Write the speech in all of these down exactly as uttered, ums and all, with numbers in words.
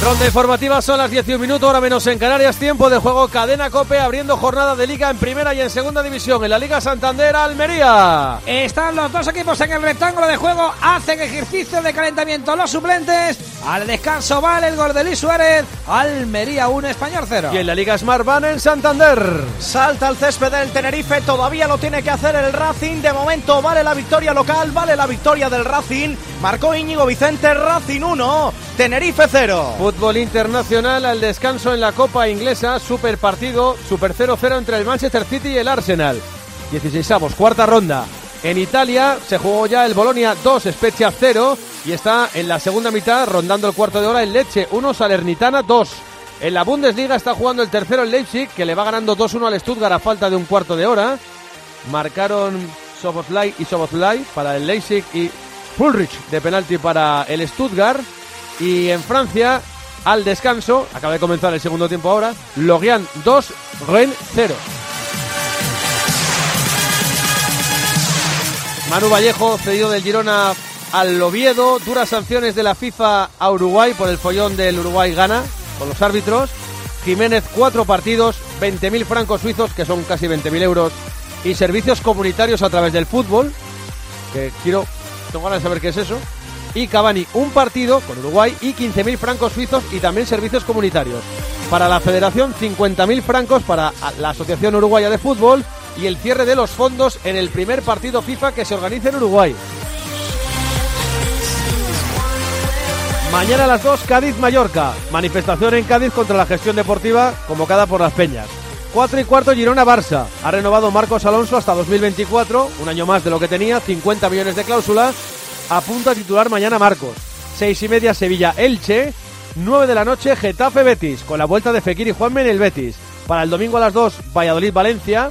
Ronda informativa, son las diez y un minutos, hora menos en Canarias, tiempo de juego Cadena COPE, abriendo jornada de Liga en Primera y en Segunda División, en la Liga Santander, Almería. Están los dos equipos en el rectángulo de juego, hacen ejercicio de calentamiento los suplentes, al descanso vale el gol de Luis Suárez, Almería uno, Español cero. Y en la Liga Smartbank en Santander. Salta al césped del Tenerife, todavía lo tiene que hacer el Racing, de momento vale la victoria local, vale la victoria del Racing, marcó Íñigo Vicente, Racing uno, Tenerife cero. Fútbol internacional al descanso en la Copa Inglesa, super partido, super cero cero entre el Manchester City y el Arsenal. dieciseisavos, cuarta ronda. En Italia se jugó ya el Bolonia dos, Spezia cero y está en la segunda mitad rondando el cuarto de hora el Lecce uno, Salernitana dos. En la Bundesliga está jugando el tercero el Leipzig, que le va ganando dos uno al Stuttgart a falta de un cuarto de hora. Marcaron Szoboszlai y Szoboszlai para el Leipzig y Ulrich de penalti para el Stuttgart. Y en Francia, al descanso, acaba de comenzar el segundo tiempo ahora, Lorient dos, Rennes cero. Manu Vallejo, cedido del Girona al Oviedo, duras sanciones de la FIFA a Uruguay por el follón del Uruguay gana con los árbitros. Jiménez, cuatro partidos, veinte mil francos suizos, que son casi veinte mil euros, y servicios comunitarios a través del fútbol, que quiero, tengo ganas de saber qué es eso. Y Cavani, un partido con Uruguay y quince mil francos suizos y también servicios comunitarios. Para la federación, cincuenta mil francos para la Asociación Uruguaya de Fútbol y el cierre de los fondos en el primer partido FIFA que se organiza en Uruguay. Mañana a las dos, Cádiz-Mallorca. Manifestación en Cádiz contra la gestión deportiva convocada por las Peñas. cuatro y cuarto, Girona-Barça. Ha renovado Marcos Alonso hasta dos mil veinticuatro, un año más de lo que tenía, cincuenta millones de cláusula. Apunta a titular mañana Marcos. Seis y media, Sevilla-Elche. Nueve de la noche, Getafe-Betis, con la vuelta de Fekir y Juanme en el Betis. Para el domingo a las dos, Valladolid-Valencia.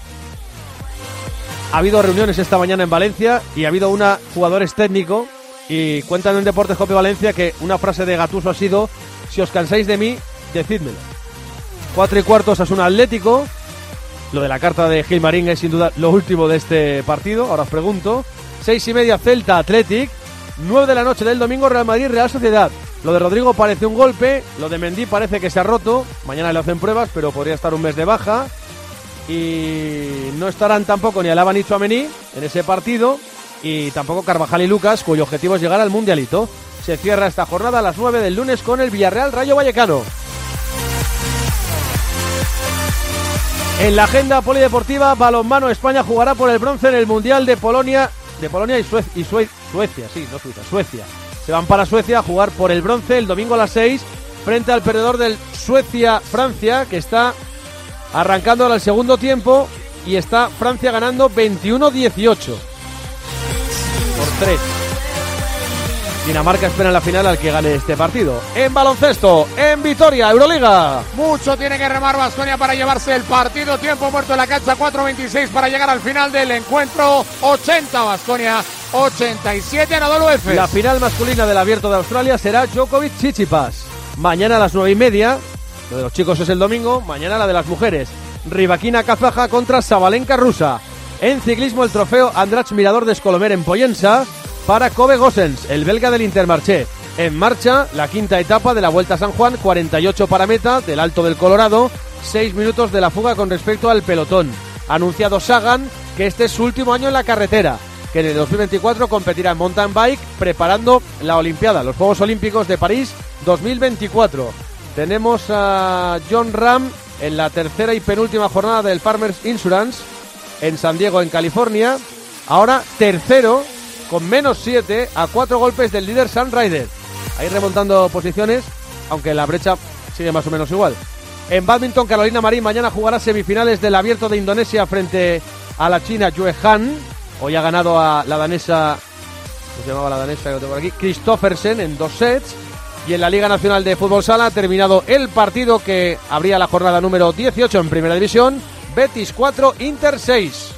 Ha habido reuniones esta mañana en Valencia y ha habido una jugadores técnico. Y cuentan en Deportes Cope Valencia que una frase de Gattuso ha sido: si os cansáis de mí, decídmelo. Cuatro y cuarto, Osasuna Atlético. Lo de la carta de Gilmarín es sin duda lo último de este partido. Ahora os pregunto. Seis y media, Celta Athletic. Nueve de la noche del domingo, Real Madrid Real Sociedad. Lo de Rodrigo parece un golpe, lo de Mendy parece que se ha roto. Mañana le hacen pruebas, pero podría estar un mes de baja. Y no estarán tampoco ni Alaba ni Tchouaméni en ese partido, y tampoco Carvajal y Lucas, cuyo objetivo es llegar al Mundialito. Se cierra esta jornada a las nueve del lunes con el Villarreal Rayo Vallecano. En la agenda polideportiva, balonmano, España jugará por el bronce en el Mundial de Polonia. De Polonia y, Sue- y Sue- Suecia, sí, no Suiza, Suecia. Se van para Suecia a jugar por el bronce el domingo a las seis frente al perdedor del Suecia-Francia, que está arrancando ahora el segundo tiempo y está Francia ganando veintiuno dieciocho. Por tres. Dinamarca espera en la final al que gane este partido. En baloncesto, en Vitoria, Euroliga. Mucho tiene que remar Baskonia para llevarse el partido. Tiempo muerto en la cancha, cuatro veintiséis para llegar al final del encuentro. ochenta Baskonia, ochenta y siete Anadolu Efes. La final masculina del Abierto de Australia será Djokovic-Tsitsipas. Mañana a las nueve y media. Lo de los chicos es el domingo. Mañana la de las mujeres. Rybakina Kazaja contra Sabalenka rusa. En ciclismo, el trofeo Andratx Mirador de Skolomer en Pollensa para Kobe Gosens, el belga del Intermarché. En marcha, la quinta etapa de la Vuelta a San Juan, cuarenta y ocho para meta del Alto del Colorado, seis minutos de la fuga con respecto al pelotón. Ha anunciado Sagan que este es su último año en la carretera, que en el dos mil veinticuatro competirá en mountain bike preparando la Olimpiada, los Juegos Olímpicos de París dos mil veinticuatro. Tenemos a John Ram en la tercera y penúltima jornada del Farmers Insurance en San Diego, en California. Ahora tercero, con menos siete, a cuatro golpes del líder Sam Ryder. Ahí remontando posiciones, aunque la brecha sigue más o menos igual. En bádminton, Carolina Marín mañana jugará semifinales del Abierto de Indonesia frente a la china Yue Han. Hoy ha ganado a la danesa, ¿cómo se llamaba la danesa que lo tengo por aquí? Kristoffersen en dos sets. Y en la Liga Nacional de Fútbol Sala ha terminado el partido que abría la jornada número dieciocho en Primera División. Betis cuatro, Inter seis.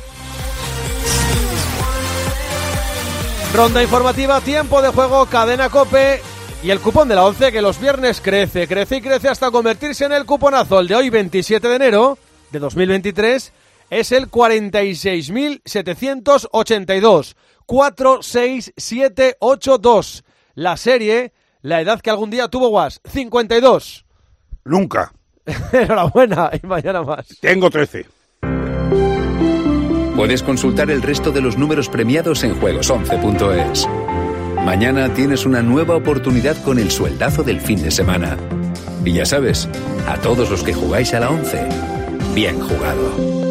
Ronda informativa, tiempo de juego, Cadena COPE y el cupón de la once, que los viernes crece, crece y crece hasta convertirse en el cuponazo. El de hoy, veintisiete de enero de dos mil veintitrés, es el cuarenta y seis mil setecientos ochenta y dos. cuatro seis siete ocho dos. La serie, la edad que algún día tuvo Guas, cincuenta y dos. Nunca. Enhorabuena, y mañana más. Tengo trece. Puedes consultar el resto de los números premiados en juegos once punto es. Mañana tienes una nueva oportunidad con el sueldazo del fin de semana. Y ya sabes, a todos los que jugáis a la once, bien jugado.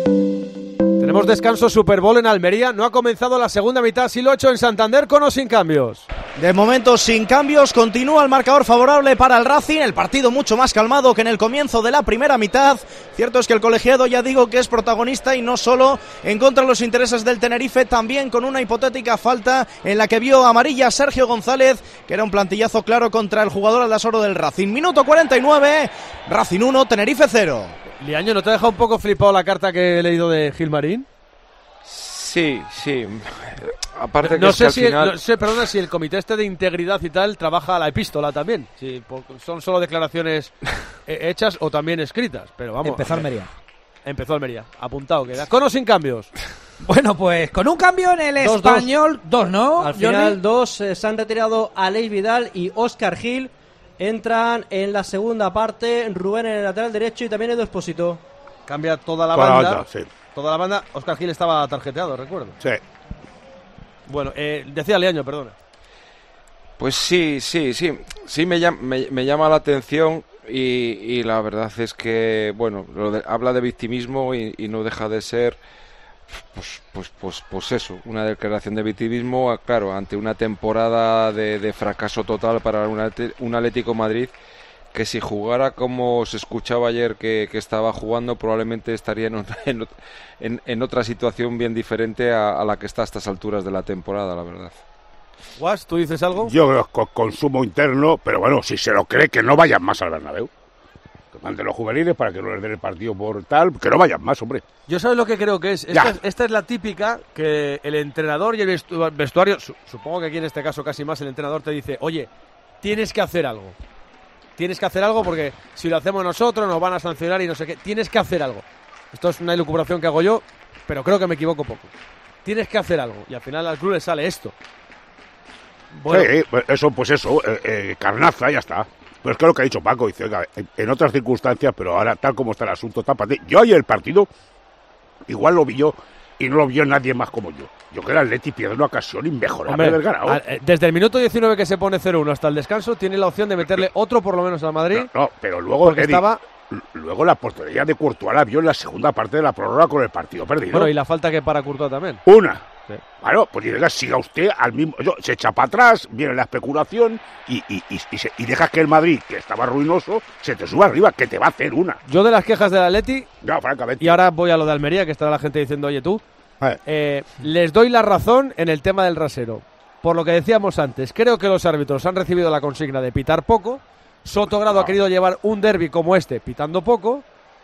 Tenemos descanso Super Bowl en Almería. No ha comenzado la segunda mitad, sí lo ha hecho en Santander con o sin cambios. De momento sin cambios, continúa el marcador favorable para el Racing, el partido mucho más calmado que en el comienzo de la primera mitad. Cierto es que el colegiado, ya digo, que es protagonista y no solo en contra de los intereses del Tenerife, también con una hipotética falta en la que vio amarilla Sergio González, que era un plantillazo claro contra el jugador aldasoro del Racing. Minuto cuarenta y nueve, Racing uno, Tenerife cero. Liaño, ¿no te ha dejado un poco flipado la carta que he leído de Gilmarín? Sí, sí. Aparte que no es sé que al si final... el, no sé, perdona, si el comité este de integridad y tal trabaja la epístola también. Si son solo declaraciones hechas o también escritas, pero vamos. Empezó Almería. Empezó Almería. Apuntado queda. ¿Con o sin cambios? Bueno, pues con un cambio en el dos, español, dos, dos ¿no? Al Johnny? final dos, eh, se han retirado Aleix Vidal y Óscar Gil. Entran en la segunda parte Rubén en el lateral derecho y también Edu Expósito. Cambia toda la Toda la banda. banda, sí. Toda la banda. Óscar Gil estaba tarjeteado, recuerdo. Sí. Bueno, eh, decía Leaño, perdona. Pues sí, sí, sí. Sí me llama, me, me llama la atención y, y la verdad es que, bueno, lo de, habla de victimismo y, y no deja de ser, pues, pues, pues, pues eso, una declaración de victimismo, claro, ante una temporada de, de fracaso total para un, un Atlético Madrid que si jugara como se escuchaba ayer que, que estaba jugando, probablemente estaría en, en, en, en otra situación bien diferente a, a la que está a estas alturas de la temporada, la verdad. Guas, ¿tú dices algo? Yo creo que con consumo interno, pero bueno, si se lo cree, que no vayan más al Bernabéu. Que manden los juveniles para que no les den el partido por tal, que no vayan más, hombre. Yo sabes lo que creo que es. Esta, es, esta es la típica que el entrenador y el vestuario, su, supongo que aquí en este caso casi más el entrenador te dice, oye, tienes que hacer algo. Tienes que hacer algo porque si lo hacemos nosotros nos van a sancionar y no sé qué. Tienes que hacer algo. Esto es una elucubración que hago yo, pero creo que me equivoco poco. Tienes que hacer algo y al final al club le sale esto. Bueno. Sí, eso, pues eso, eh, eh, carnaza, ya está. Pero es que lo que ha dicho Paco, dice, oiga, en otras circunstancias, pero ahora tal como está el asunto, tápate. Yo ayer el partido, igual lo vi yo y no lo vio nadie más como yo. Yo creo que el Atleti pierde una ocasión inmejorable del ganado. Desde el minuto diecinueve que se pone cero uno hasta el descanso, tiene la opción de meterle otro por lo menos al Madrid. No, no pero luego Eddie, estaba... luego la portería de Courtois la vio en la segunda parte de la prórroga con el partido perdido. Bueno, y la falta que para Courtois también. Una. Sí. Claro, pues diga, siga usted al mismo... Yo, se echa para atrás, viene la especulación y, y, y, y, se, y dejas que el Madrid, que estaba ruinoso, se te suba arriba, que te va a hacer una. Yo de las quejas del Atleti... No, francamente. Y ahora voy a lo de Almería, que estará la gente diciendo, oye tú... Eh. Eh, les doy la razón en el tema del rasero. Por lo que decíamos antes, creo que los árbitros han recibido la consigna de pitar poco. Sotogrado no. ha querido llevar un derbi como este pitando poco.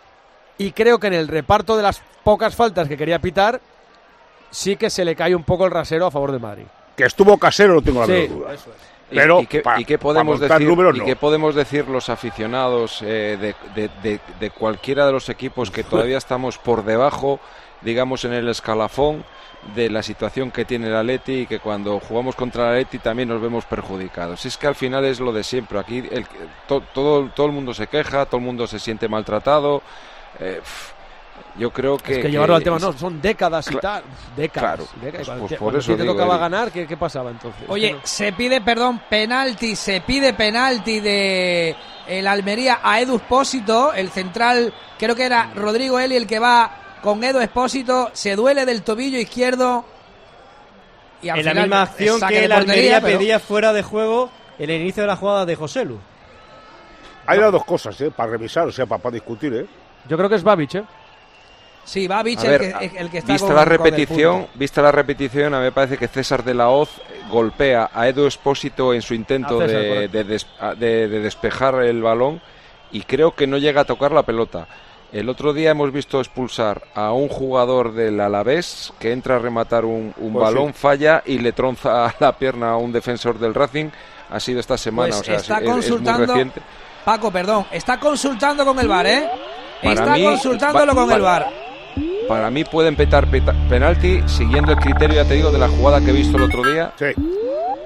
Y creo que en el reparto de las pocas faltas que quería pitar, sí que se le cae un poco el rasero a favor de Madrid. Que estuvo casero, no tengo la sí, duda. Eso es. Pero ¿Y, y, qué, pa, ¿y qué podemos decir números, y no. qué podemos decir los aficionados eh, de, de, de, de cualquiera de los equipos que todavía estamos por debajo, digamos, en el escalafón de la situación que tiene el Atleti y que cuando jugamos contra el Atleti también nos vemos perjudicados? Es que al final es lo de siempre. Aquí el, to, todo, todo el mundo se queja, todo el mundo se siente maltratado. Eh, Yo creo que... Es que, que llevarlo al tema, no, son décadas y tal. Décadas. Claro, décadas. pues, pues te, por eso te digo, tocaba Eric. ganar, ¿qué, ¿qué pasaba entonces? Oye, se pide, perdón, penalti, se pide penalti de el Almería a Edu Expósito, el central, creo que era Rodrigo Eli el que va con Edu Expósito, se duele del tobillo izquierdo. Y al en final, la misma acción que el Almería pero... pedía fuera de juego en el inicio de la jugada de Joselu. Hay las dos cosas, ¿eh? Para revisar, o sea, para, para discutir, ¿eh? Yo creo que es Babic, ¿eh? Sí, Babic a ver, el, que, el que está vista con, la con repetición, vista la repetición, a mí me parece que César de la Hoz golpea a Edu Expósito en su intento César, de, de, des, de, de despejar el balón y creo que no llega a tocar la pelota. El otro día hemos visto expulsar a un jugador del Alavés que entra a rematar un, un pues balón, sí. falla y le tronza la pierna a un defensor del Racing. Ha sido esta semana, pues o sea, está es, consultando, es muy reciente. Paco, perdón, está consultando con el V A R, ¿eh? Para está mí, consultándolo va, con va, el V A R. Para mí pueden petar peta, penalti siguiendo el criterio, ya te digo, de la jugada que he visto el otro día. Sí.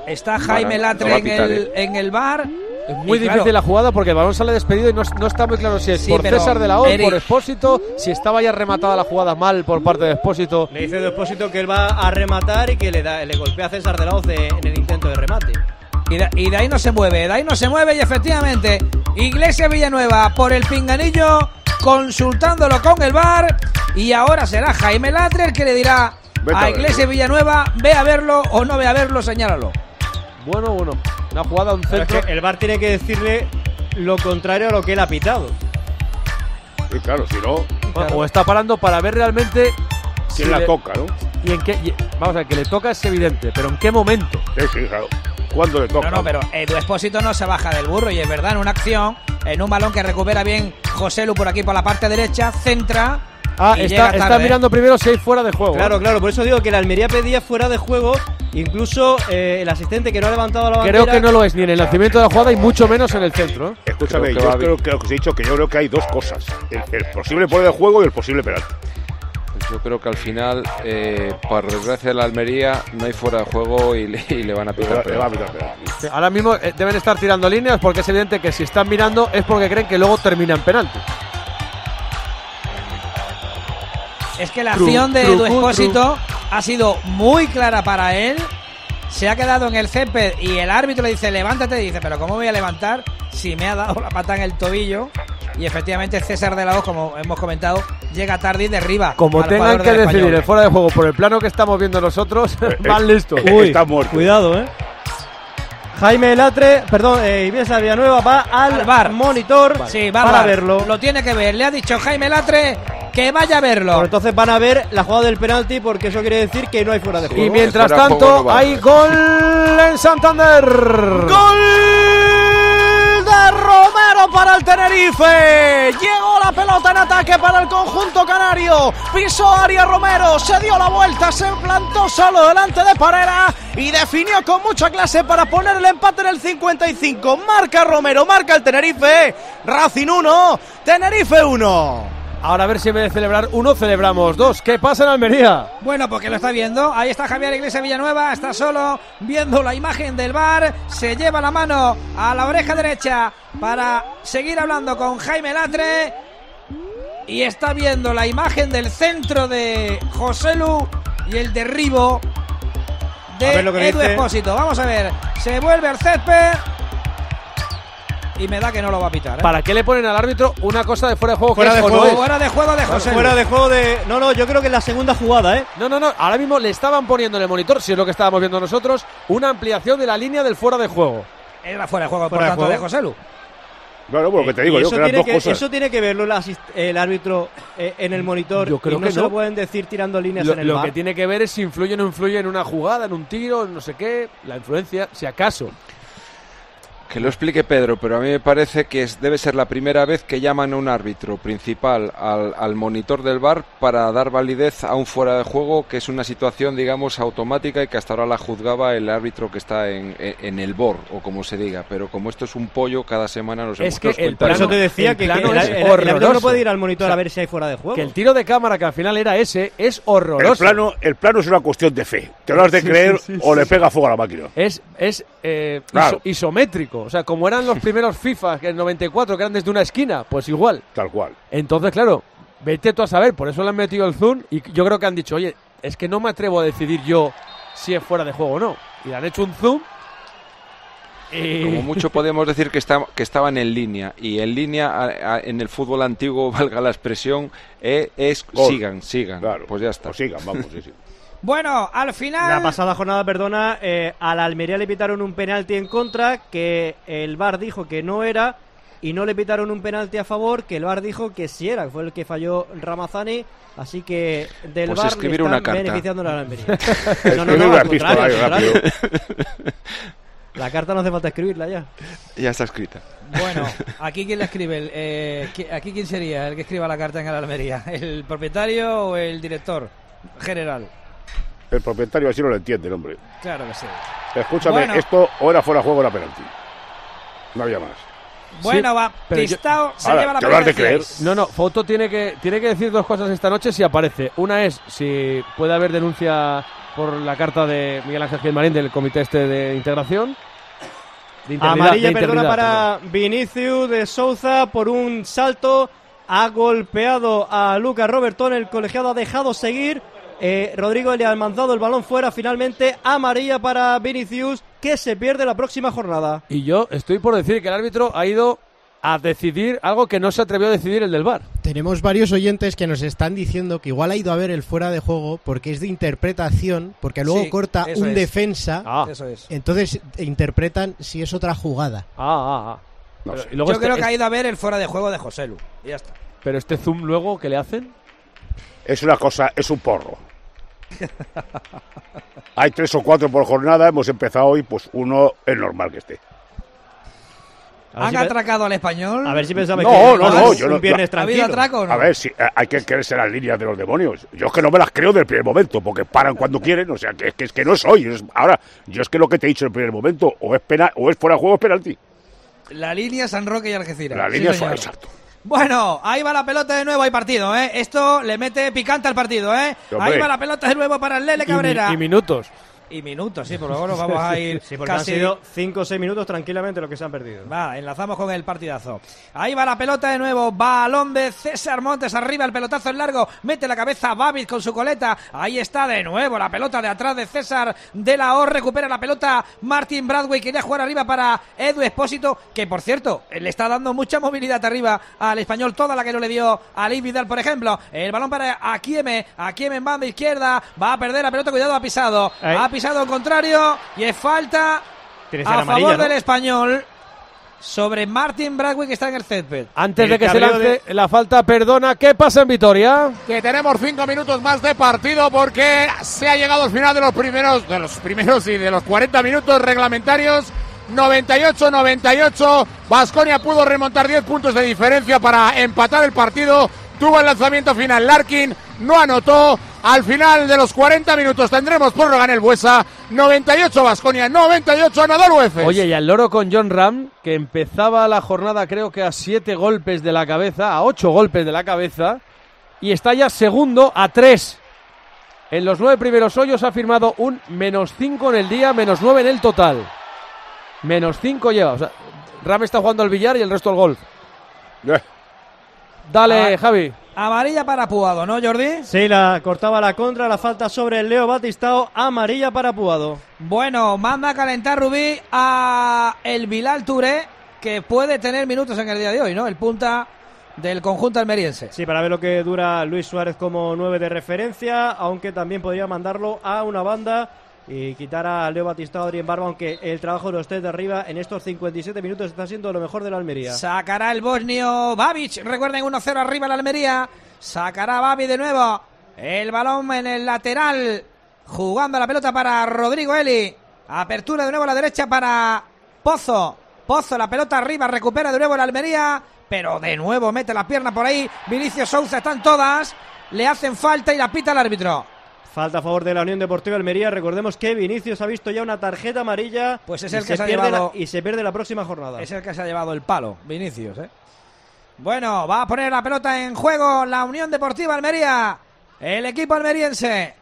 Está Jaime Para, Latre no va a en, pitar, el, eh. en el bar. Es muy Y difícil claro, la jugada porque el balón sale despedido y no, no está muy claro si es Sí, por pero, César de la Hoz, Eric- por Expósito, si estaba ya rematada la jugada mal por parte de Expósito. Le dice de Expósito que él va a rematar y que le da, le golpea a César de la Hoz de- en el intento de remate. Y de, y de ahí no se mueve, de ahí no se mueve y efectivamente Iglesia Villanueva por el pinganillo consultándolo con el V A R y ahora será Jaime Latre el que le dirá Vete a a verlo. Iglesia Villanueva ve a verlo o no ve a verlo, señálalo. Bueno, bueno, una jugada, un Pero es centro. que el V A R tiene que decirle lo contrario a lo que él ha pitado. Y claro, si no, O está parando para ver realmente quién si la le- toca, ¿no? y en qué. y- vamos a ver, que le toca es evidente, pero ¿en qué momento? Sí, sí, claro. ¿Cuándo le toca? No, no, pero Edu Expósito no se baja del burro y es verdad, en una acción, en un balón que recupera bien José Lu por aquí por la parte derecha, centra. Ah, y está, llega está tarde, mirando primero si hay fuera de juego. Claro, claro, por eso digo que la Almería pedía fuera de juego. Incluso eh, el asistente que no ha levantado la bandera. Creo que no lo es ni en el nacimiento de la jugada y mucho menos en el centro. ¿eh? Escúchame, Creo que yo va creo, creo que os he dicho que yo creo que hay dos cosas. El, el posible fuera de juego y el posible penalti. Pues yo creo que al final, eh, por desgracia de la Almería, no hay fuera de juego y le, y le van a Le pitar. va- le va a pitar penalti. Sí, ahora mismo eh, deben estar tirando líneas porque es evidente que si están mirando es porque creen que luego termina en penalti. Es que la Tru- acción de truco, Edu Expósito ha sido muy clara para él. Se ha quedado en el césped y el árbitro le dice levántate, y dice pero ¿cómo voy a levantar si me ha dado la pata en el tobillo? Y efectivamente César de la Hoz, como hemos comentado, llega tarde y derriba. Como al tengan jugador que del decidir Español. el fuera de juego por el plano que estamos viendo nosotros, Eh, van listos. eh, Uy, está muerto. Cuidado, eh. Jaime Latre, perdón, eh, Iglesia Villanueva va al, Al V A R. monitor Sí, va para va, verlo. Lo tiene que ver. Le ha dicho Jaime Latre que vaya a verlo. Pues entonces van a ver la jugada del penalti porque eso quiere decir que no hay fuera de juego. Y mientras fuera de tanto juego no va. hay gol en Santander. ¡Gol de Romero para el Tenerife! Llegó la pelota en ataque para el conjunto canario. Pisó área Romero, se dio la vuelta, se plantó solo delante de Parera y definió con mucha clase para poner el empate en el cincuenta y cinco. Marca Romero, marca el Tenerife. Racing uno, Tenerife uno. Ahora a ver si en vez de celebrar uno, celebramos dos. ¿Qué pasa en Almería? Bueno, porque lo está viendo. Ahí está Javier Iglesia Villanueva. Está solo viendo la imagen del V A R. Se lleva la mano a la oreja derecha para seguir hablando con Jaime Latre. Y está viendo la imagen del centro de José Lu y el derribo A ver de lo que le Edu dice. Expósito. Vamos a ver. Se vuelve al césped. Y me da que no lo va a pitar, ¿eh? ¿Para qué le ponen al árbitro una cosa de fuera de juego Fuera que de es o no juego. es? Fuera de juego de José Lu. Fuera de juego de... No, no, yo creo que es la segunda jugada, ¿eh? No, no, no. Ahora mismo le estaban poniendo en el monitor, si es lo que estábamos viendo nosotros, una ampliación de la línea del fuera de juego. Era fuera de juego, por Fuera de tanto, de juego. José Lu. Claro, por lo que te digo Y yo, eso que eran tiene dos que, cosas. eso tiene que verlo el, asist- el árbitro eh, en el monitor. Yo creo y no que se no. lo pueden decir tirando líneas Lo, en el lo V A R. que tiene que ver es si influye o no influye en una jugada, en un tiro, en no sé qué, la influencia, si acaso. Que lo explique Pedro, pero a mí me parece que es, debe ser la primera vez que llaman a un árbitro principal al, al monitor del V A R para dar validez a un fuera de juego, que es una situación, digamos, automática y que hasta ahora la juzgaba el árbitro que está en, en, en el B O R, o como se diga. Pero como esto es un pollo, cada semana nos Es hemos que dado el cuenta Por de eso plano- te decía el que, que plano el, es el- el árbitro no horroroso. puede ir al monitor O sea, a ver si hay fuera de juego. Que el tiro de cámara, que al final era ese, es horroroso. El plano, el plano es una cuestión de fe. Te lo has de Sí, creer sí, sí, o sí. le pega fuego a la máquina. Es, es eh, Claro. iso- isométrico. O sea, como eran los primeros FIFA, que en noventa y cuatro, que eran desde una esquina, pues igual. Tal cual. Entonces, claro, vete tú a saber, por eso le han metido el zoom y yo creo que han dicho, oye, es que no me atrevo a decidir yo si es fuera de juego o no. Y le han hecho un zoom y... Como mucho podemos decir que, está, que estaban en línea, y en línea a- a- en el fútbol antiguo, valga la expresión, eh, es Gol. sigan, sigan. Claro. Pues ya está. Pues sigan, vamos, sí, sí. Bueno, al final... La pasada jornada, perdona, eh, a la Almería le pitaron un penalti en contra que el V A R dijo que no era y no le pitaron un penalti a favor que el V A R dijo que sí era, que fue el que falló Ramazani, así que del Pues V A R escribir le están una carta. beneficiando a la Almería. Escribir una al epístola, contrario, al rápido. contrario. La carta no hace falta escribirla ya. Ya está escrita. Bueno, aquí quién la escribe, el, eh, qui- aquí quién sería el que escriba la carta en el Almería, el propietario o el director general. El propietario así no lo entiende, el hombre. Claro que sí. Escúchame, Bueno. esto o era fuera de juego o era penalti. No había más. Bueno, Sí, va, pero yo- Pistao se Ahora, lleva la te lo has de primera creer. seis. No, no, Foto tiene que, tiene que decir dos cosas esta noche si aparece. Una es si puede haber denuncia por la carta de Miguel Ángel Gilmarín del comité este de integración. De Amarilla, de perdona, para perdón. Vinicius de Souza por un salto. Ha golpeado a Lucas Robertón. El colegiado ha dejado seguir. Eh, Rodrigo le ha mandado el balón fuera. Finalmente, amarilla para Vinicius, que se pierde la próxima jornada. Y yo estoy por decir que el árbitro ha ido a decidir algo que no se atrevió a decidir el del V A R. Tenemos varios oyentes que nos están diciendo que igual ha ido a ver el fuera de juego porque es de interpretación, porque luego sí, corta un es. defensa, ah. eso es. Entonces interpretan si es otra jugada. Ah, ah, ah. No Pero, sé. Luego Yo este, creo que es... ha ido a ver el fuera de juego de Joselu, y ya está. Pero este zoom luego, ¿qué le hacen? Es una cosa, es un porro. Hay tres o cuatro por jornada, hemos empezado hoy, pues uno es normal que esté. ¿Han si atracado al Español? A ver si pensaba no, que no, no, no, yo un no, viernes tranquilo. ¿Ha habido atraco, no? A ver, si hay que creerse las líneas de los demonios. Yo es que no me las creo del primer momento, porque paran cuando quieren, o sea, que, que es que no es hoy. Es, ahora, yo es que lo que te he dicho en el primer momento, o es pena, o es fuera de juego, es penalti. La línea San Roque y Algeciras. La línea sí, es exacto. Bueno, ahí va la pelota de nuevo, hay partido, ¿eh? Esto le mete picante al partido, ¿eh? Hombre. Ahí va la pelota de nuevo para el Lele Cabrera. Y, y minutos. Y minutos, sí, por luego nos vamos a ir sí, porque casi... han sido cinco o seis minutos tranquilamente lo que se han perdido. Va, enlazamos con el partidazo. Ahí va la pelota de nuevo, balón de César Montes, arriba el pelotazo en largo, mete la cabeza Babis con su coleta, ahí está de nuevo la pelota de atrás de César de la O, recupera la pelota Martin Bradway, quería jugar arriba para Edu Espósito, que por cierto, le está dando mucha movilidad arriba al Español, toda la que no le dio a Luis Vidal, por ejemplo. El balón para Akieme, Akieme en banda izquierda, va a perder la pelota, cuidado, ha pisado, Ahí. ha pisado al contrario y es falta a amarilla, favor ¿no? del Español sobre Martin Bradway, que está en el césped. Antes el de que se lance de... la falta, perdona, ¿qué pasa en Vitoria? Que tenemos cinco minutos más de partido porque se ha llegado al final de los primeros de los primeros y de los cuarenta minutos reglamentarios. noventa y ocho noventa y ocho, Baskonia pudo remontar diez puntos de diferencia para empatar el partido. Tuvo el lanzamiento final Larkin, no anotó. Al final de los cuarenta minutos tendremos prórroga en el Buesa. noventa y ocho Baskonia, noventa y ocho Anadolu Efes. Oye, y al loro con John Ram, que empezaba la jornada creo que a siete golpes de la cabeza, a ocho golpes de la cabeza, y está ya segundo a tres. En los nueve primeros hoyos ha firmado un menos cinco en el día, menos nueve en el total. Menos cinco lleva. O sea, Ram está jugando al billar y el resto al golf. Yeah. Dale, ah, Javi. Amarilla para Puado, ¿no, Jordi? Sí, la cortaba la contra, la falta sobre el Leo Batistao, amarilla para Puado. Bueno, manda a calentar Rubí a el Bilal Touré, que puede tener minutos en el día de hoy, ¿no? El punta del conjunto almeriense. Sí, para ver lo que dura Luis Suárez como nueve de referencia, aunque también podría mandarlo a una banda y quitar a Leo Batistao, Adrien Barba, aunque el trabajo de los tres de arriba en estos cincuenta y siete minutos está siendo lo mejor de la Almería. Sacará el bosnio Babic, recuerden uno cero arriba la Almería, sacará Babi de nuevo, el balón en el lateral, jugando la pelota para Rodrigo Eli, apertura de nuevo a la derecha para Pozo, Pozo la pelota arriba, recupera de nuevo la Almería, pero de nuevo mete la pierna por ahí, Vinicius Souza, están todas, le hacen falta y la pita el árbitro. Falta a favor de la Unión Deportiva Almería. Recordemos que Vinicius ha visto ya una tarjeta amarilla. Pues es el que se, se ha pierde llevado la, y se pierde la próxima jornada. Es el que se ha llevado el palo, Vinicius, ¿eh? Bueno, va a poner la pelota en juego la Unión Deportiva Almería. El equipo almeriense,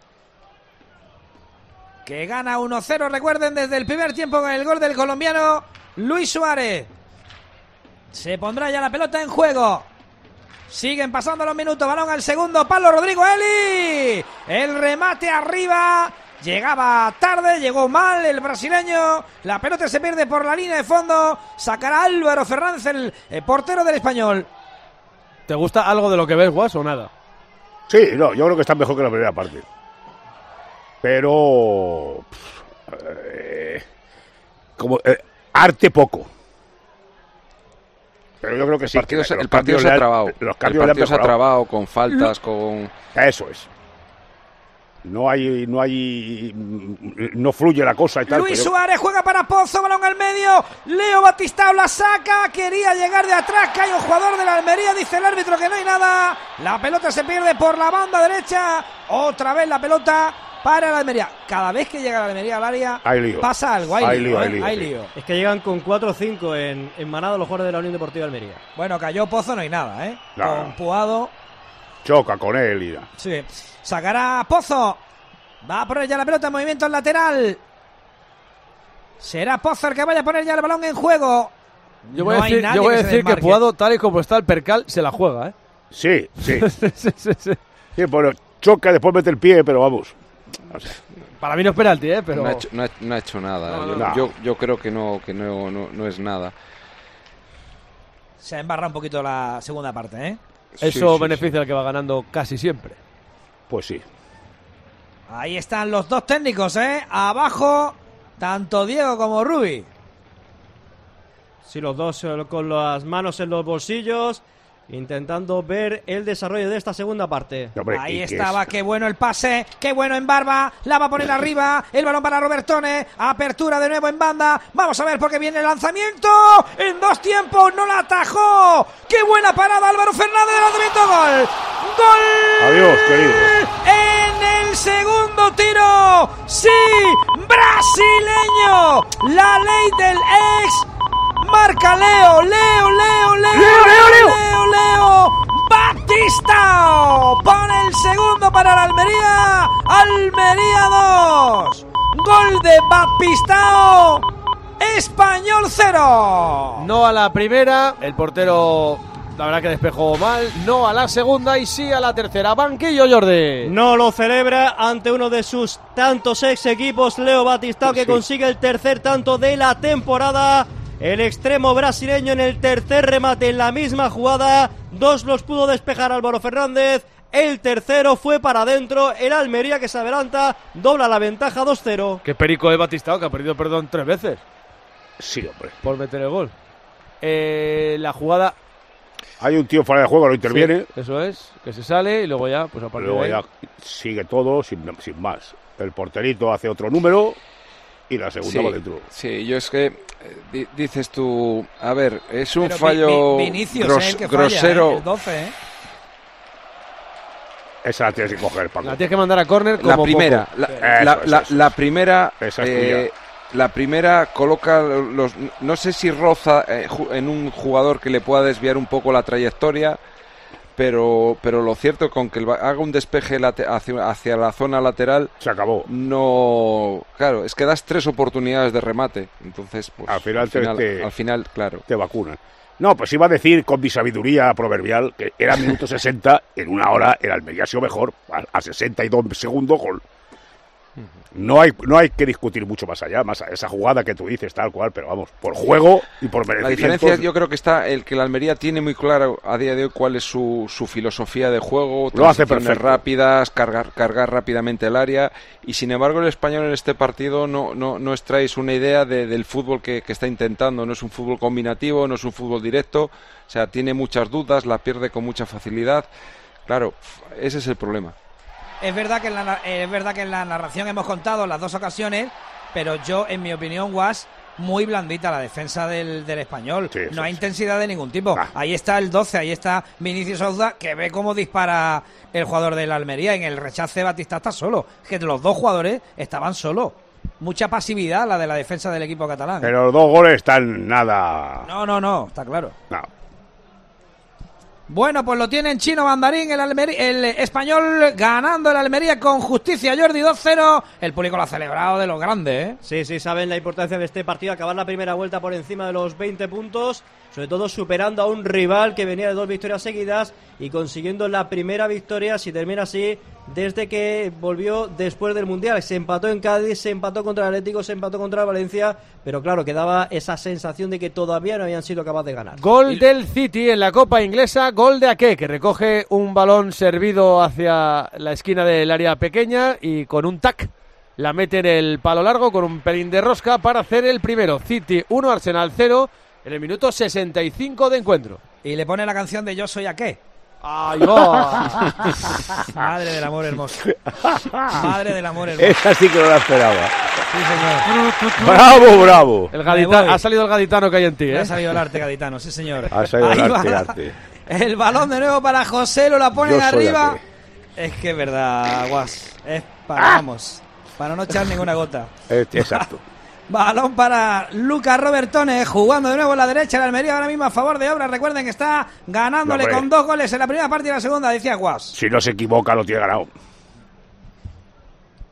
que gana uno cero, recuerden, desde el primer tiempo con el gol del colombiano Luis Suárez. Se pondrá ya la pelota en juego. Siguen pasando los minutos, balón al segundo palo, Rodrigo Eli, el remate arriba, llegaba tarde, llegó mal el brasileño, la pelota se pierde por la línea de fondo, sacará Álvaro Fernández, el, el portero del Español. ¿Te gusta algo de lo que ves, Guas, o nada? Sí, no, yo creo que está mejor que la primera parte. Pero... Eh, como eh, arte poco. Pero yo creo que sí. El partido, que se, el partido se ha trabado. Los el partido se ha trabado con faltas, con... Eso es. No hay, no hay, no fluye la cosa y tal. Luis pero... Suárez juega para Pozo, balón al medio. Leo Batistao la saca, quería llegar de atrás, cae un jugador de la Almería, dice el árbitro que no hay nada. La pelota se pierde por la banda derecha. Otra vez la pelota para la Almería. Cada vez que llega la Almería al área pasa algo, hay, hay lío, lío, ¿eh? hay lío, hay sí. lío. Es que llegan con cuatro o cinco en, en manada los jugadores de la Unión Deportiva Almería. Bueno, cayó Pozo, no hay nada, ¿eh? No. Con Puado. Choca con él y ya. Sí. Sacará Pozo. Va a poner ya la pelota en movimiento lateral. Será Pozo el que vaya a poner ya el balón en juego. Yo voy no a decir, yo voy a decir que Puado, tal y como está el percal, se la juega, ¿eh? Sí, sí. sí, sí, sí, sí. Sí, bueno, choca, después mete el pie, pero vamos. O sea, para mí no es penalti, ¿eh? Pero... No, ha hecho, no, ha, no ha hecho nada. No, yo, no. Yo, yo creo que no, que no, no, no es nada. Se ha embarrado un poquito la segunda parte, ¿eh? Eso Sí, sí, beneficia sí. al que va ganando casi siempre. pues sí. Ahí están los dos técnicos, ¿eh? Abajo, tanto Diego como Rubi. Sí, los dos eh, con las manos en los bolsillos, intentando ver el desarrollo de esta segunda parte. Hombre, Ahí ¿y qué estaba, es? qué bueno el pase, qué bueno en Barba, la va a poner arriba, el balón para Robertone, apertura de nuevo en banda, vamos a ver porque viene el lanzamiento, en dos tiempos, no la atajó, qué buena parada Álvaro Fernández, lanzamiento, gol, gol, Adiós, querido. en el segundo tiro, sí, brasileño, la ley del ex. Marca Leo, Leo, Leo, Leo, Leo, Leo, Leo, Leo, Batistao, pone el segundo para la Almería, Almería dos, gol de Batistao, Español cero. No a la primera, el portero la verdad que despejó mal, no a la segunda y sí a la tercera. Banquillo, Jordi. No lo celebra ante uno de sus tantos ex equipos, Leo Batistao, que Sí. consigue el tercer tanto de la temporada. El extremo brasileño en el tercer remate en la misma jugada. Dos los pudo despejar Álvaro Fernández. El tercero fue para adentro. El Almería, que se adelanta, dobla la ventaja dos cero. Qué perico de Batistao, que ha perdido perdón tres veces Sí, hombre. por meter el gol. Eh, la jugada... Hay un tío fuera de juego, lo interviene. Sí, eso es, que se sale y luego ya, pues a partir Luego de ahí... ya sigue todo sin, sin más. El porterito hace otro número y la segunda Sí, va dentro. sí, yo es que eh, di- dices tú, a ver, es un Pero fallo Vi- Vi- Vinicius, gros- eh, el que grosero. falla, eh, el doce, ¿eh? Esa la tienes que coger, Paco. La tienes que mandar a córner como La primera, poco. la, Eso la, es, la- eso la es. primera, Esa es eh, la primera coloca los, no sé si roza eh, ju- en un jugador que le pueda desviar un poco la trayectoria, pero, pero lo cierto con que el ba- haga un despeje late- hacia, hacia la zona lateral, Se acabó. no, claro, es que das tres oportunidades de remate, entonces, pues, Al final al te- final, te- al final, claro. Te vacunan. No, pues iba a decir con mi sabiduría proverbial que era minuto sesenta, en una hora el Almería ha sido mejor, a, a sesenta y dos segundos gol. No hay, no hay que discutir mucho más allá, más a esa jugada que tú dices, tal cual, pero vamos, por juego y por La merecimiento. diferencia yo creo que está el que la Almería tiene muy claro a día de hoy cuál es su, su filosofía de juego, Lo hace transiciones perfecto. rápidas, cargar, cargar rápidamente el área, y sin embargo el Español en este partido no, no, no extraéis una idea de- del fútbol que, que está intentando, no es un fútbol combinativo, no es un fútbol directo, o sea, tiene muchas dudas, la pierde con mucha facilidad, claro, ese es el problema. Es verdad que en la, es verdad que en la narración hemos contado las dos ocasiones, pero yo, en mi opinión, was muy blandita la defensa del, del Español. Sí, sí, no hay sí. intensidad de ningún tipo. Ah. Ahí está el doce, ahí está Vinicius Souza, que ve cómo dispara el jugador de la Almería. En el rechace Batista está solo. Es que los dos jugadores estaban solos. Mucha pasividad la de la defensa del equipo catalán. Pero los dos goles están nada. No, no, no, está claro. No. Bueno, pues lo tiene en chino Mandarín, el, Almeri- el Español ganando el Almería con justicia, Jordi, dos cero. El público lo ha celebrado de los grandes, ¿eh? Sí, sí, saben la importancia de este partido, acabar la primera vuelta por encima de los veinte puntos, sobre todo superando a un rival que venía de dos victorias seguidas y consiguiendo la primera victoria, si termina así, desde que volvió después del Mundial. Se empató en Cádiz, se empató contra el Atlético, se empató contra el Valencia, pero claro, quedaba esa sensación de que todavía no habían sido capaces de ganar. Gol del City en la Copa Inglesa, gol de Ake, que recoge un balón servido hacia la esquina del área pequeña y con un tac la mete en el palo largo con un pelín de rosca para hacer el primero. City uno, Arsenal cero en el minuto sesenta y cinco de encuentro. Y le pone la canción de Yo soy a qué. ¡Ay, va! Madre del amor hermoso. Madre del amor hermoso. Esa sí que no la esperaba. Sí, señor. Bravo, bravo. El Me gadita- voy. ha salido el gaditano que hay en ti, Me ¿eh? ha salido el arte gaditano, sí, señor. Ha salido el Ahí arte, va. arte. El balón de nuevo para José, lo la ponen Yo soy arriba. Ake. Es que es verdad, Guas. Es para, vamos, para no echar ninguna gota. Eh, Exacto. Balón para Lucas Robertone, jugando de nuevo en la derecha. El Almería ahora mismo a favor de Obra. Recuerden que está ganándole No, hombre. con dos goles en la primera parte y la segunda, decía Guas. Si no se equivoca, lo tiene ganado.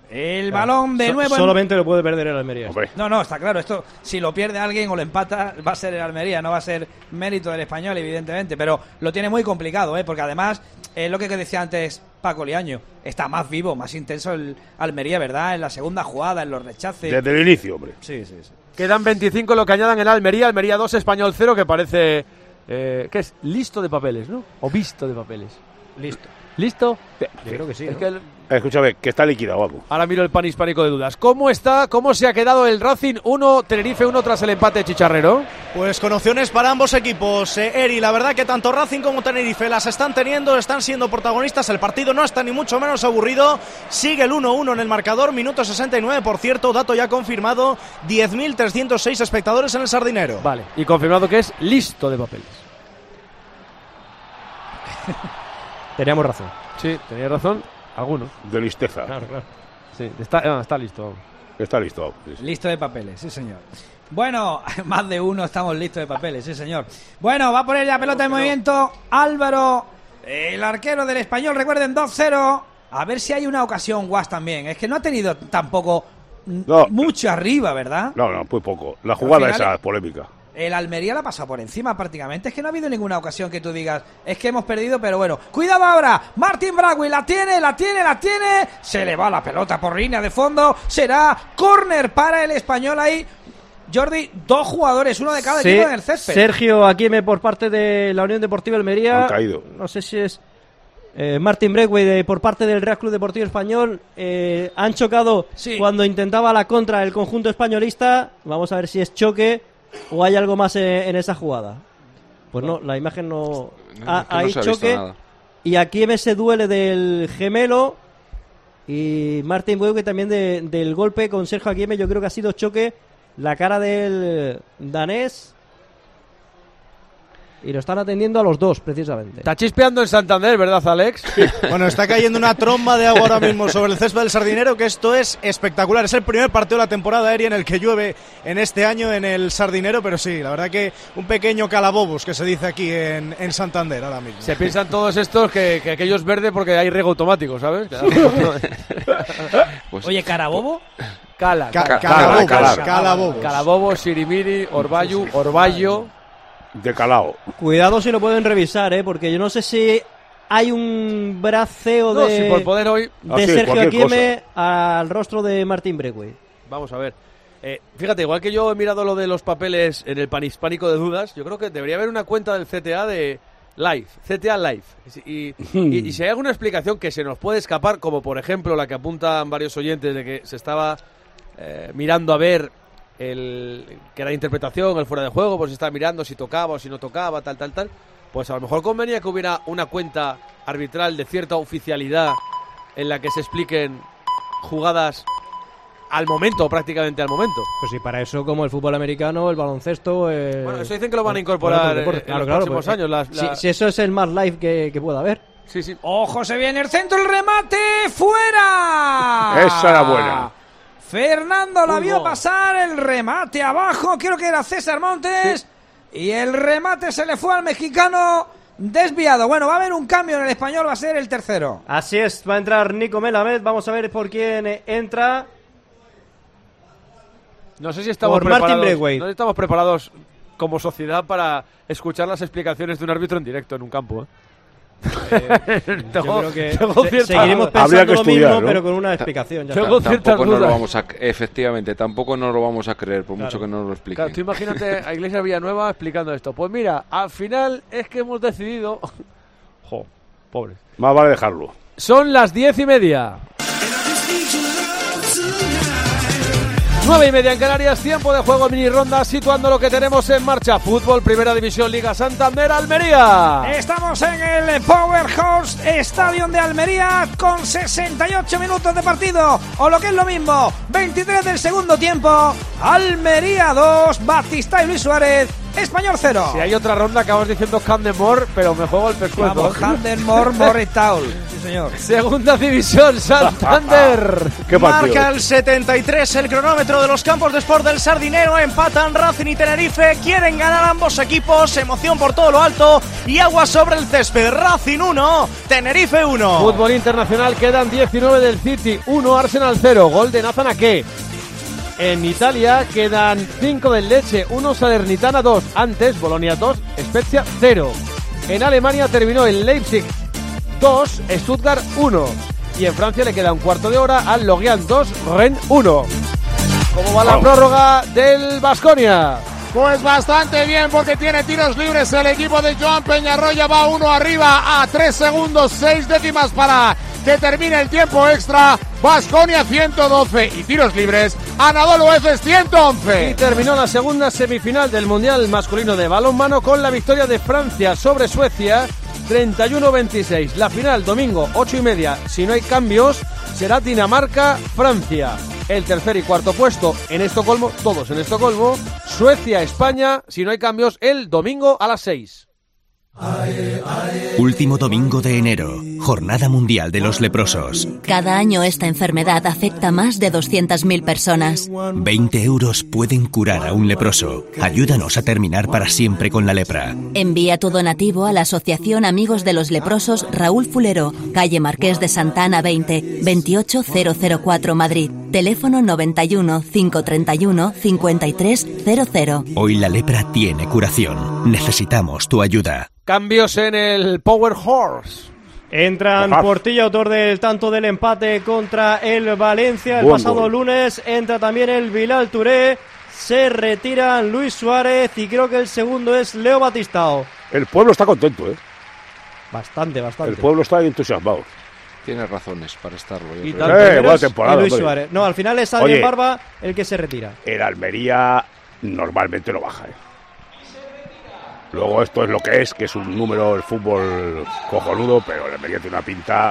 El balón de so- nuevo. Solamente en... lo puede perder el Almería. Hombre. No, no, está claro. Esto, si lo pierde alguien o lo empata, va a ser el Almería, no va a ser mérito del Español, evidentemente. Pero lo tiene muy complicado, ¿eh? Porque además, es eh, lo que decía antes Paco Liaño, está más vivo, más intenso el Almería, ¿verdad? En la segunda jugada, en los rechaces. Desde el inicio, hombre. Sí, sí, sí. Quedan veinticinco lo que añadan en Almería. Almería dos, Español cero, que parece... Eh, ¿Qué es? Listo de papeles, ¿no? O visto de papeles. Listo. ¿Listo? Yo creo que sí. Es ¿no? que el... Escúchame, que está liquidado, Paco. Ahora miro el pan hispánico de dudas. ¿Cómo está? ¿Cómo se ha quedado el Racing uno, Tenerife uno tras el empate de Chicharrero? Pues con opciones para ambos equipos. Eh, Eri, la verdad que tanto Racing como Tenerife las están teniendo, están siendo protagonistas. El partido no está ni mucho menos aburrido. Sigue el uno uno en el marcador, minuto sesenta y nueve, por cierto, dato ya confirmado. diez mil trescientos seis espectadores en el Sardinero. Vale, y confirmado que es listo de papeles. Teníamos razón. Sí, tenía razón. Algunos. De listeza. Claro, claro. Sí, está, no, está listo. Vamos. Está listo. Sí, sí. Listo de papeles, sí señor. Bueno, más de uno estamos listos de papeles, sí señor. Bueno, va a poner la pelota en movimiento Álvaro, el arquero del Español, recuerden, dos cero. A ver si hay una ocasión Guas también. Es que no ha tenido tampoco No. mucho arriba, ¿verdad? No, no, muy poco. La jugada Al final- esa polémica. El Almería la ha pasado por encima prácticamente. Es que no ha habido ninguna ocasión que tú digas, es que hemos perdido, pero bueno. Cuidado ahora, Martin Bragui, la tiene, la tiene, la tiene. Se le va la pelota por línea de fondo. Será córner para el Español ahí. Jordi, dos jugadores, uno de cada Sí, equipo en el césped. Sergio Aquime por parte de la Unión Deportiva Almería. Han caído. No sé si es eh, Martin Bregui de, por parte del Real Club Deportivo Español. Eh, han chocado Sí. cuando intentaba la contra el conjunto españolista. Vamos a ver si es choque o hay algo más en, en esa jugada. Pues no, la imagen no... No, Ah, es que no hay se ha visto choque nada. y Aquime se duele del gemelo y Martin Bregui también de, del golpe con Sergio Aquime. Yo creo que ha sido choque la cara del danés. Y lo están atendiendo a los dos, precisamente. Está chispeando en Santander, ¿verdad, Alex? Bueno, está cayendo una tromba de agua ahora mismo sobre el césped del Sardinero, que esto es espectacular. Es el primer partido de la temporada aérea en el que llueve en este año en el Sardinero, pero sí, la verdad que un pequeño calabobos que se dice aquí en, en Santander ahora mismo. Se piensan todos estos que, que aquello es verde porque hay riego automático, ¿sabes? Pues, Oye, Carabobo. Cala. Ca- cala, calabobos, cala. calabobos. Calabobo, Sirimiri, Orbayu, Orballo. De calao. Cuidado si lo pueden revisar, ¿eh? Porque yo no sé si hay un braceo No, de, si por poder hoy... de Ah, sí, Sergio cualquier Aquime al rostro de Martín Bregui. Vamos a ver. Eh, fíjate, igual que yo he mirado lo de los papeles en el panhispánico de dudas, yo creo que debería haber una cuenta del C T A de Live, C T A Live. Y, y, y, y si hay alguna explicación que se nos puede escapar, como por ejemplo la que apuntan varios oyentes de que se estaba eh, mirando a ver el que era interpretación, el fuera de juego, pues se estaba mirando si tocaba o si no tocaba, tal, tal, tal, pues a lo mejor convenía que hubiera una cuenta arbitral de cierta oficialidad en la que se expliquen jugadas al momento, prácticamente al momento. Pues sí, para eso como el fútbol americano, el baloncesto... Eh, Bueno, eso dicen que lo van a incorporar bueno, en, en los próximos pues, años. Las, si- las- Si, eso es el más live que, que pueda haber. Sí, sí. Ojo, se viene el centro, el remate, fuera. Esa era buena. Fernando la Muy vio bueno. pasar, el remate abajo, creo que era César Montes, y el remate se le fue al mexicano desviado. Bueno, va a haber un cambio en el Español, va a ser el tercero. Así es, va a entrar Nico Melamed. Vamos a ver por quién eh, entra. No sé si estamos Por Martin preparados. Braithwaite. No sé si estamos preparados como sociedad para escuchar las explicaciones de un árbitro en directo en un campo. ¿eh? Tengo- Yo creo que tengo se- cierta- seguiremos Habría pensando que lo estudiar, mismo, ¿no? pero con una explicación. Ya Tengo está. ciertas tampoco no lo dudas. vamos a... Efectivamente, tampoco nos lo vamos a creer, por mucho que nos lo expliquen. Claro, tú imagínate a Iglesias Villanueva explicando esto. Pues mira, al final es que hemos decidido... Jo, pobre. Más vale dejarlo. Son las diez y media. Nueve y media en Canarias, tiempo de juego mini ronda, situando lo que tenemos en marcha. Fútbol, Primera División, Liga Santander, Almería. Estamos en el Powerhouse Stadium de Almería con sesenta y ocho minutos de partido, o lo que es lo mismo, veintitrés del segundo tiempo. Almería dos, Batista y Luis Suárez Español cero. Si hay otra ronda, acabas diciendo Candemore, pero me juego el pescuezo. Vamos, Candemore, Morristown. Sí, señor. Segunda división, Santander. ¿Qué Marca el setenta y tres el cronómetro de los campos de Sport del Sardinero. Empatan Racing y Tenerife. Quieren ganar ambos equipos. Emoción por todo lo alto y agua sobre el césped. Racing uno, Tenerife uno. Fútbol internacional, quedan diecinueve del City, uno Arsenal cero. Gol de Nathan Ake. En Italia quedan cinco del Lecce, uno Salernitana dos. Antes, Bolonia dos, Spezia cero. En Alemania terminó el Leipzig dos, Stuttgart uno. Y en Francia le queda un cuarto de hora al Lorient dos, Rennes uno. ¿Cómo va la prórroga del Baskonia? Pues bastante bien, porque tiene tiros libres el equipo de Joan Peñarroya. Va uno arriba a tres segundos, seis décimas para que termine el tiempo extra. Baskonia ciento doce y tiros libres. Anadolu Efes ciento once. Y terminó la segunda semifinal del Mundial Masculino de Balonmano con la victoria de Francia sobre Suecia, treinta y uno veintiséis. La final, domingo, ocho y media. Si no hay cambios, será Dinamarca-Francia. El tercer y cuarto puesto en Estocolmo, todos en Estocolmo. Suecia-España, si no hay cambios, el domingo a las seis. Último domingo de enero, Jornada Mundial de los Leprosos. Cada año esta enfermedad afecta a más de doscientas mil personas. veinte euros pueden curar a un leproso. Ayúdanos a terminar para siempre con la lepra. Envía tu donativo a la Asociación Amigos de los Leprosos Raúl Fulero, calle Marqués de Santa Ana veinte, veintiocho mil cuatro, Madrid. Teléfono noventa y uno, cinco treinta y uno, cincuenta y tres cero cero. Hoy la lepra tiene curación. Necesitamos tu ayuda. Cambios en el Power Horse. Entran Portillo, autor del tanto del empate contra el Valencia el Buen pasado gol. lunes. Entra también el Bilal Touré. Se retiran Luis Suárez y creo que el segundo es Leo Batistao. El pueblo está contento, ¿eh? Bastante, bastante. El pueblo está entusiasmado. Tiene razones para estarlo. Y creo. tal, Eh, buena temporada, y Luis hombre. Suárez. No, al final es Adrián Oye. Barba el que se retira. El Almería normalmente no baja, ¿eh? Luego esto es lo que es, que es un número del fútbol cojonudo, pero el Almería tiene una pinta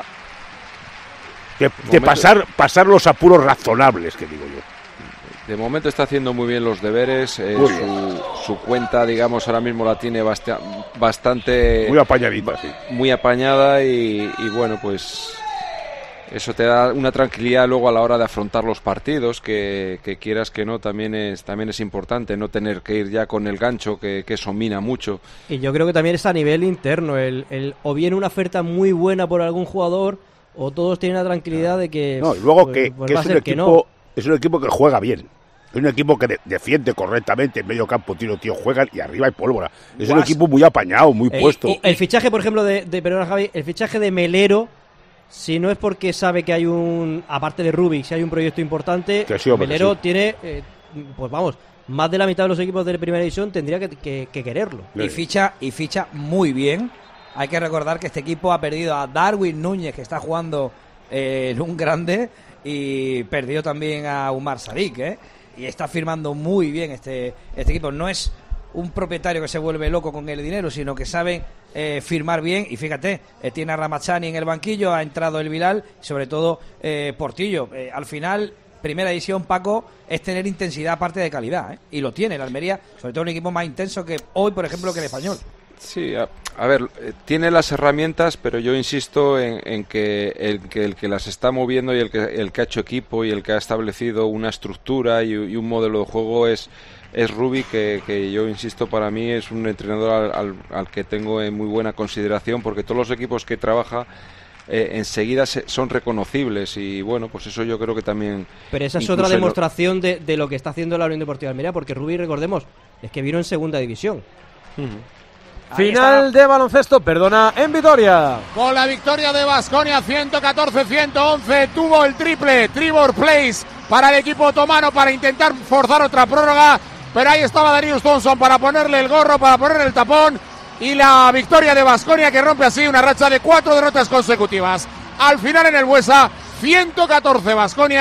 de, de momento- pasar, pasar los apuros razonables, que digo yo. De momento está haciendo muy bien los deberes. eh, Muy su, su cuenta, digamos, ahora mismo la tiene basta- bastante Muy apañadita, sí. muy apañada y, y bueno, pues eso te da una tranquilidad luego a la hora de afrontar los partidos, que, que quieras que no, también es también es importante no tener que ir ya con el gancho, que, que eso mina mucho. Y yo creo que también es a nivel interno. El, el, o viene una oferta muy buena por algún jugador, o todos tienen la tranquilidad de que. No, y luego pues, que, pues que va es, a un ser que equipo, no. es un equipo que juega bien. Es un equipo que de- defiende correctamente, en medio campo, tiro, tío, juegan y arriba hay pólvora. Es un Guas- equipo muy apañado, muy Eh, puesto. y el fichaje, por ejemplo, de, de perdona, Javi, el fichaje de Melero, si no es porque sabe que hay un, aparte de Rubik, si hay un proyecto importante, Que sí, hombre, Melero que sí. tiene, eh, pues vamos, más de la mitad de los equipos de primera división tendría que, que- que quererlo. Y ficha, y ficha muy bien. Hay que recordar que este equipo ha perdido a Darwin Núñez, que está jugando eh, en un grande, y perdió también a Umar Sadik, ¿eh? Y está firmando muy bien este, este equipo. No es un propietario que se vuelve loco con el dinero, sino que saben eh, firmar bien. Y fíjate, eh, tiene a Ramachani en el banquillo, ha entrado el Bilal, sobre todo eh, Portillo. Eh, al final, primera edición, Paco, es tener intensidad aparte de calidad, ¿eh? Y lo tiene el Almería, sobre todo un equipo más intenso que hoy, por ejemplo, que el Español. Sí, a, a ver, eh, tiene las herramientas, pero yo insisto en, en que, el, que el que las está moviendo y el que, el que ha hecho equipo y el que ha establecido una estructura y, y un modelo de juego es, es Rubik, que, que yo insisto, para mí es un entrenador al, al, al que tengo en muy buena consideración, porque todos los equipos que trabaja eh, enseguida se, son reconocibles y bueno, pues eso yo creo que también... Pero esa es incluso otra en lo- demostración de, de lo que está haciendo la Unión Deportiva Almería, porque Rubí, recordemos, es que vino en segunda división. Ahí Final está. de baloncesto, perdona, en Vitoria. Con la victoria de Baskonia ciento catorce a ciento once, tuvo el triple Trevor Place para el equipo otomano para intentar forzar otra prórroga, pero ahí estaba Darius Thompson para ponerle el gorro, para ponerle el tapón, y la victoria de Baskonia, que rompe así una racha de cuatro derrotas consecutivas. Al final en el Buesa, ciento catorce Baskonia,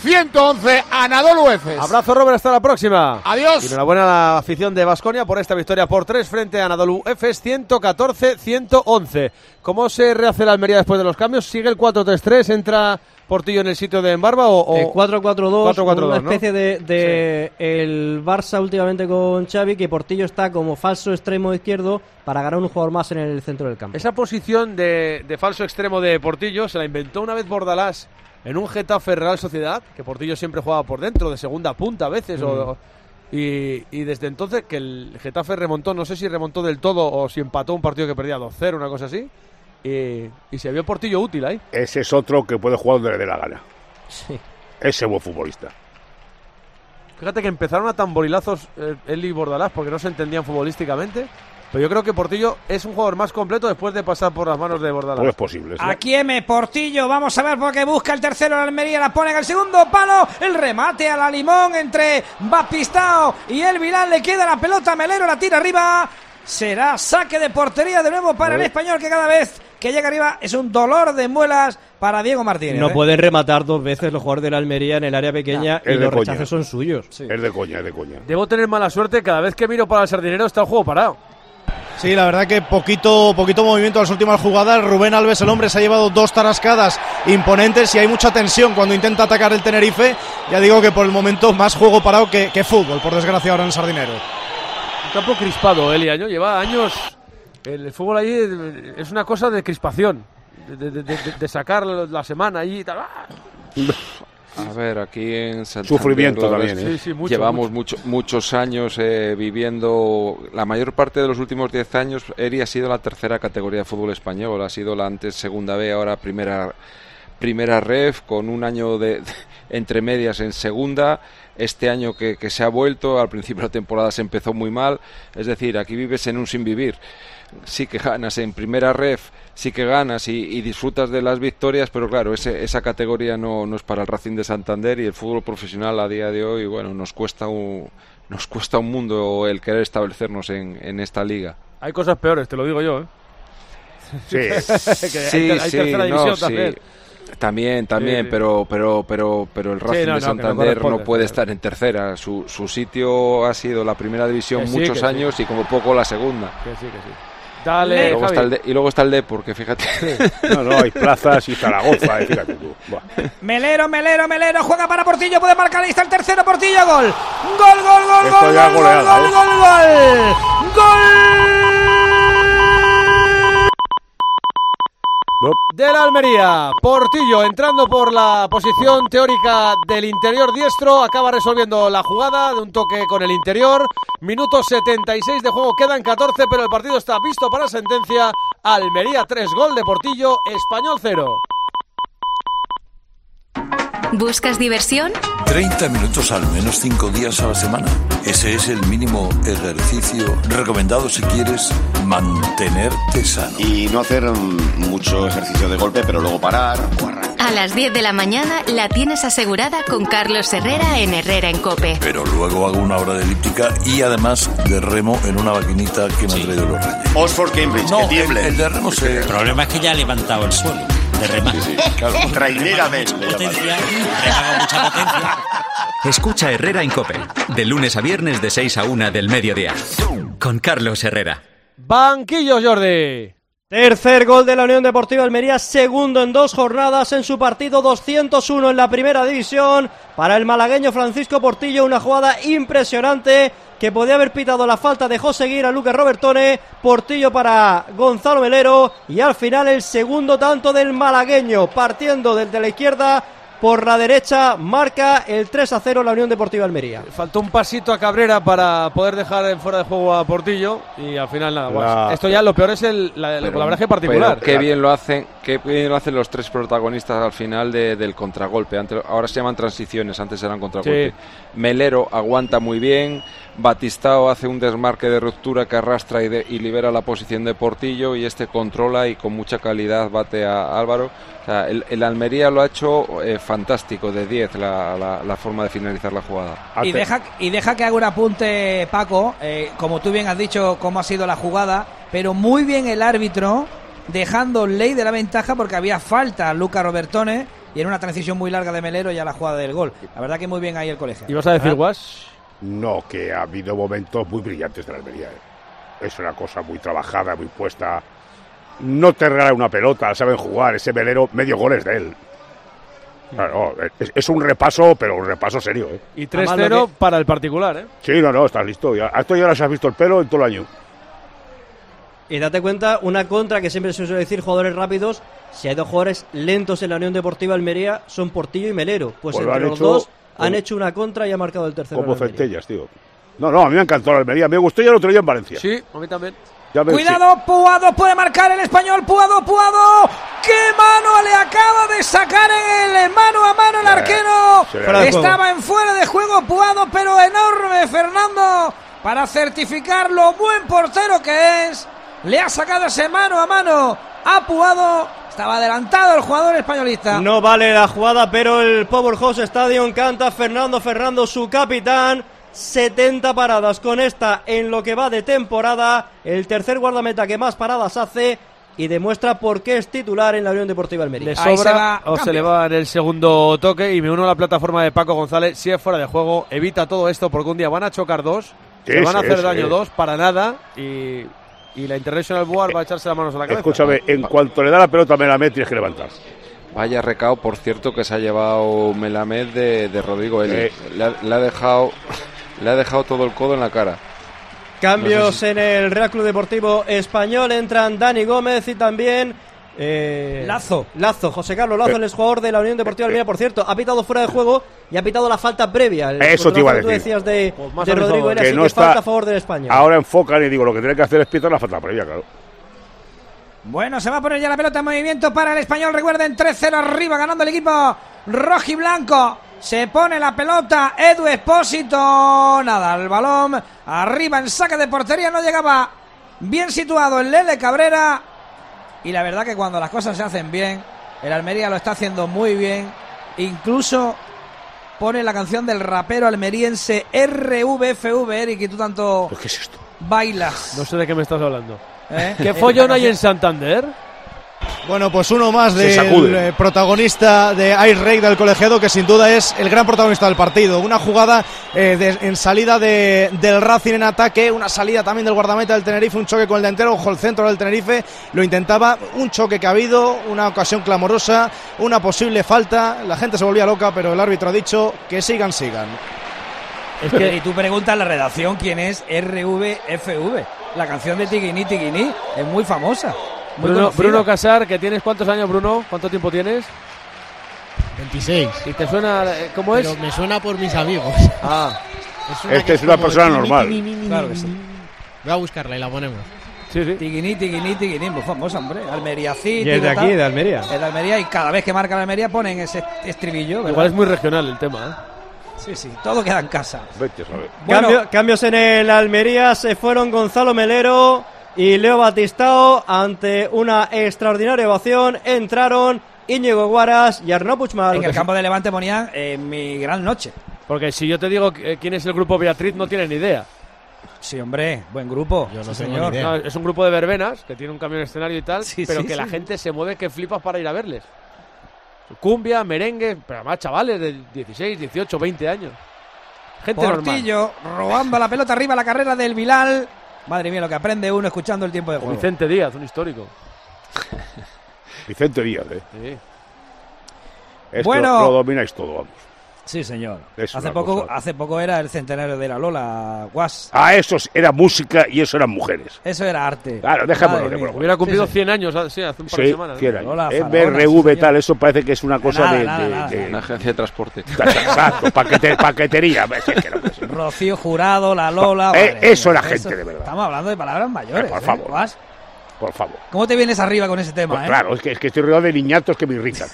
ciento once Anadolu Efes. Abrazo, Robert, hasta la próxima. Adiós. Y enhorabuena a la afición de Baskonia por esta victoria por tres frente a Anadolu Efes, ciento catorce a ciento once. ¿Cómo se rehace la Almería después de los cambios? ¿Sigue el cuatro tres tres? ¿Entra Portillo en el sitio de Embarba o, o... El cuatro cuatro dos, una ¿no? especie de, de sí. el Barça últimamente con Xavi, que Portillo está como falso extremo izquierdo para ganar un jugador más en el centro del campo. Esa posición de, de falso extremo de Portillo se la inventó una vez Bordalás en un Getafe Real Sociedad, que Portillo siempre jugaba por dentro, de segunda punta a veces, mm. o, y, y desde entonces que el Getafe remontó, no sé si remontó del todo o si empató un partido que perdía dos cero, una cosa así, y, y se vio Portillo útil ahí. Ese es otro que puede jugar donde le dé la gana. Sí. Ese buen futbolista. Fíjate que empezaron a tamborilazos eh, él y Bordalás porque no se entendían futbolísticamente. Pero yo creo que Portillo es un jugador más completo después de pasar por las manos de Bordalás. Todo es posible. ¿Sí? Aquí M. Portillo, vamos a ver por qué busca el tercero la Almería, la pone en el segundo palo, el remate a la Limón entre Baptistao y el Vilán, le queda la pelota, Melero la tira arriba, será saque de portería de nuevo para el español, que cada vez que llega arriba es un dolor de muelas para Diego Martínez. No ¿eh? pueden rematar dos veces los jugadores de la Almería en el área pequeña no, y los rechaces coña. Son suyos. Sí. Es de coña, es de coña. Debo tener mala suerte, cada vez que miro para el Sardinero está el juego parado. Sí, la verdad que poquito poquito movimiento en las últimas jugadas. Rubén Alves, el hombre, se ha llevado dos tarascadas imponentes y hay mucha tensión cuando intenta atacar el Tenerife. Ya digo que por el momento más juego parado que, que fútbol, por desgracia, ahora en el Sardinero. Un campo crispado, Eli, año lleva años. El fútbol ahí es una cosa de crispación, de, de, de, de sacar la semana allí y tal. A ver, aquí en Santander, sufrimiento también, ¿eh? sí, sí, mucho, llevamos mucho. Mucho, muchos años eh, viviendo, la mayor parte de los últimos diez años, Eri ha sido la tercera categoría de fútbol español, ha sido la antes segunda B, ahora primera primera ref, con un año de, de entre medias en segunda. Este año que, que se ha vuelto, al principio de la temporada se empezó muy mal, es decir, aquí vives en un sin vivir. Sí que ganas en primera ref, sí que ganas y, y disfrutas de las victorias, pero claro, ese, esa categoría no, no es para el Racing de Santander, y el fútbol profesional a día de hoy, bueno, nos cuesta un, nos cuesta un mundo el querer establecernos en, en esta liga. Hay cosas peores, te lo digo yo, ¿eh? Sí, que sí, hay, hay sí, tercera división no, también. Sí. También, también, sí, sí. pero pero pero pero el Racing sí, no, de Santander no, no puede claro. estar en tercera. Su, su sitio ha sido la primera división que muchos sí, años sí. y como poco la segunda. Que sí, que sí. Dale, y, luego está el de, y luego está el Depor, que fíjate. Sí. No, no, hay plazas y Zaragoza, eh, fíjate tú. Buah. Melero, Melero, Melero, juega para Portillo, puede marcar, ahí está el tercero, Portillo, gol. Gol, gol, gol, Esto gol, ya gol, goleada, gol, ¿eh? gol, gol, gol. De la Almería, Portillo entrando por la posición teórica del interior diestro, acaba resolviendo la jugada de un toque con el interior. Minuto setenta y seis de juego, quedan catorce, pero el partido está visto para sentencia. Almería tres, gol de Portillo, Español cero. ¿Buscas diversión? treinta minutos al menos cinco días a la semana. Ese es el mínimo ejercicio recomendado si quieres mantenerte sano. Y no hacer mucho ejercicio de golpe, pero luego parar o arrancar. A las diez de la mañana la tienes asegurada con Carlos Herrera en Herrera en COPE. Pero luego hago una hora de elíptica y además de remo en una maquinita que me sí. ha traído los Reyes. Oxford Cambridge, no, que tiemble. El, el de remo se... El problema es que ya ha levantado el suelo. De remar. Sí, sí, claro. Traineramente. Potencia, remaba mucha potencia. Escucha Herrera en COPE, de lunes a viernes de seis a una del mediodía, con Carlos Herrera. Banquillo, Jordi. Tercer gol de la Unión Deportiva Almería, segundo en dos jornadas en su partido doscientos uno en la primera división. Para el malagueño Francisco Portillo, una jugada impresionante que podía haber pitado la falta, dejó seguir a Lucas Robertone. Portillo para Gonzalo Melero y al final el segundo tanto del malagueño, partiendo desde la izquierda por la derecha, marca el tres a cero la Unión Deportiva Almería. Faltó un pasito a Cabrera para poder dejar en fuera de juego a Portillo y al final nada más. La... Esto ya lo peor es el la, el colaboraje particular. Qué bien lo hacen, qué bien lo hacen los tres protagonistas al final de, del contragolpe. Antes, ahora se llaman transiciones, antes eran contragolpe. Sí. Melero aguanta muy bien. Batistao hace un desmarque de ruptura que arrastra y, de, y libera la posición de Portillo, y este controla y con mucha calidad bate a Álvaro. O sea, el, el Almería lo ha hecho eh, fantástico, de diez la, la, la forma de finalizar la jugada. Y deja, y deja que haga un apunte, Paco, eh, como tú bien has dicho cómo ha sido la jugada, pero muy bien el árbitro dejando ley de la ventaja porque había falta a Luca Robertone y en una transición muy larga de Melero ya la jugada del gol. La verdad que muy bien ahí el colegio. ¿Y vas a decir, Guas? No, que ha habido momentos muy brillantes de la Almería. ¿eh? Es una cosa muy trabajada, muy puesta. No te regalan una pelota, saben jugar. Ese Melero, medio gol es de él. Claro, es, es un repaso, pero un repaso serio. ¿eh? Y tres cero que... para el particular, ¿eh? Sí, no, no, estás listo. Ya, a esto ya les has visto el pelo en todo el año. Y date cuenta, una contra que siempre se suele decir, jugadores rápidos. Si hay dos jugadores lentos en la Unión Deportiva Almería, son Portillo y Melero. Pues, pues entre los hecho, dos han como, hecho una contra y ha marcado el tercero. Como centellas, tío. No, no, a mí me encantó la Almería. Me gustó ya el otro día en Valencia. Sí, a mí también. Cuidado, Puado puede marcar el español. Puado, Puado. ¡Qué mano le acaba de sacar en el mano a mano el arquero! Sí, estaba en fuera de juego Puado, pero enorme Fernando para certificar lo buen portero que es. Le ha sacado ese mano a mano a Puado. Estaba adelantado el jugador españolista. No vale la jugada, pero el Powerhouse Stadium canta Fernando Fernando, su capitán. setenta paradas con esta en lo que va de temporada. El tercer guardameta que más paradas hace y demuestra por qué es titular en la Unión Deportiva Almería. Le sobra se va, o cambio. Se le va en el segundo toque y me uno a la plataforma de Paco González. Si es fuera de juego, evita todo esto porque un día van a chocar dos, sí, se van a hacer sí, daño sí. dos para nada y... Y la International Board va a echarse las manos a la cabeza. Escúchame, en cuanto le da la pelota a Melamed tienes que levantar. Vaya recao, por cierto, que se ha llevado Melamed de, de Rodrigo Eli. Eh. Le, ha, le, ha dejado, le ha dejado todo el codo en la cara. Cambios no sé si... en el Real Club Deportivo Español. Entran Dani Gómez y también... Eh, Lazo. Lazo, José Carlos Lazo, eh, el exjugador de la Unión Deportiva Almería, por cierto, ha pitado fuera de juego y ha pitado la falta previa. El, Eso te iba a decir. Tú decías de, pues de Rodrigo Eli, que así no que está, falta a favor del Español. Ahora enfocan y digo, lo que tiene que hacer es pitar la falta previa, claro. Bueno, se va a poner ya la pelota en movimiento para el Español. Recuerden, tres cero arriba, ganando el equipo rojiblanco. Se pone la pelota Edu Expósito. Nada, el balón arriba en saque de portería. No llegaba bien situado el Lele Cabrera. Y la verdad que cuando las cosas se hacen bien, el Almería lo está haciendo muy bien. Incluso pone la canción del rapero almeriense R V F V, Eric, y tú tanto ¿qué es esto? Bailas. No sé de qué me estás hablando. ¿Eh? ¿Qué follón hay en Santander? Bueno, pues uno más del eh, protagonista de Ice Rey del colegiado, que sin duda es el gran protagonista del partido. Una jugada eh, de, en salida de, del Racing en ataque, una salida también del guardameta del Tenerife, un choque con el delantero, ojo, el centro del Tenerife lo intentaba, un choque que ha habido, una ocasión clamorosa, una posible falta, la gente se volvía loca, pero el árbitro ha dicho que sigan, sigan. Es que, y tú preguntas a la redacción quién es R V F V, la canción de Tiguiní Tiguiní, es muy famosa. Bruno, Bruno Casar, que tienes ¿cuántos años, Bruno? ¿Cuánto tiempo tienes? veintiséis. ¿Y te suena cómo es? Pero me suena por mis amigos. Ah, es este es una persona normal. Claro que sí. Voy a buscarla y la ponemos. Sí, sí. Tiguiní, Tiguiní, Tiguiní, muy famosa, hombre. Almería, sí. Y es de aquí, de Almería. Es de Almería y cada vez que marca la Almería ponen ese estribillo, ¿verdad? Igual es muy regional el tema, ¿eh? Sí, sí, todo queda en casa. Vete, ¿sabes? Bueno, Cambio, cambios en el Almería, se fueron Gonzalo Melero y Leo Batistao. Ante una extraordinaria ovación entraron Íñigo Guaras y Arnaud Puigmal. En el campo de Levante ponían eh, mi gran noche. Porque si yo te digo eh, quién es el grupo Beatriz, no tienes ni idea. Sí, hombre, buen grupo. Yo no sí, tengo señor. ni idea. No, es un grupo de verbenas que tiene un camión escenario y tal, sí, pero sí, que sí. la gente se mueve que flipas para ir a verles. Cumbia, merengue, pero además chavales de dieciséis, dieciocho, veinte años. Gente Portillo normal. Robando la pelota arriba, la carrera del Bilal. Madre mía, lo que aprende uno escuchando el tiempo de juego. Vicente Díaz, un histórico. Vicente Díaz, eh. Sí. Esto Bueno. lo domináis todo, vamos. Sí, señor. Es Hace una poco, cosa. hace poco era el centenario de la Lola, Guas. Ah, eso era música y eso eran mujeres. Eso era arte. Claro, déjamelo. Madre mía. Hubiera cumplido Sí, sí. cien años, sí, hace un par de Sí, semanas. cien años. Lola, M Faraona, R V sí, tal, eso parece que es una cosa Nada, de, nada, de- nada. de- Una agencia de transporte. Exacto, paquete- paquetería. Es que no puede ser. Rocío Jurado, la Lola. Eh, madre eso mía, era gente de verdad. Estamos hablando de palabras mayores. Eh, por ¿eh, favor. Guas? Por favor. ¿Cómo te vienes arriba con ese tema, Pues eh? claro, es que, es que estoy rodeado de niñatos que me irritan.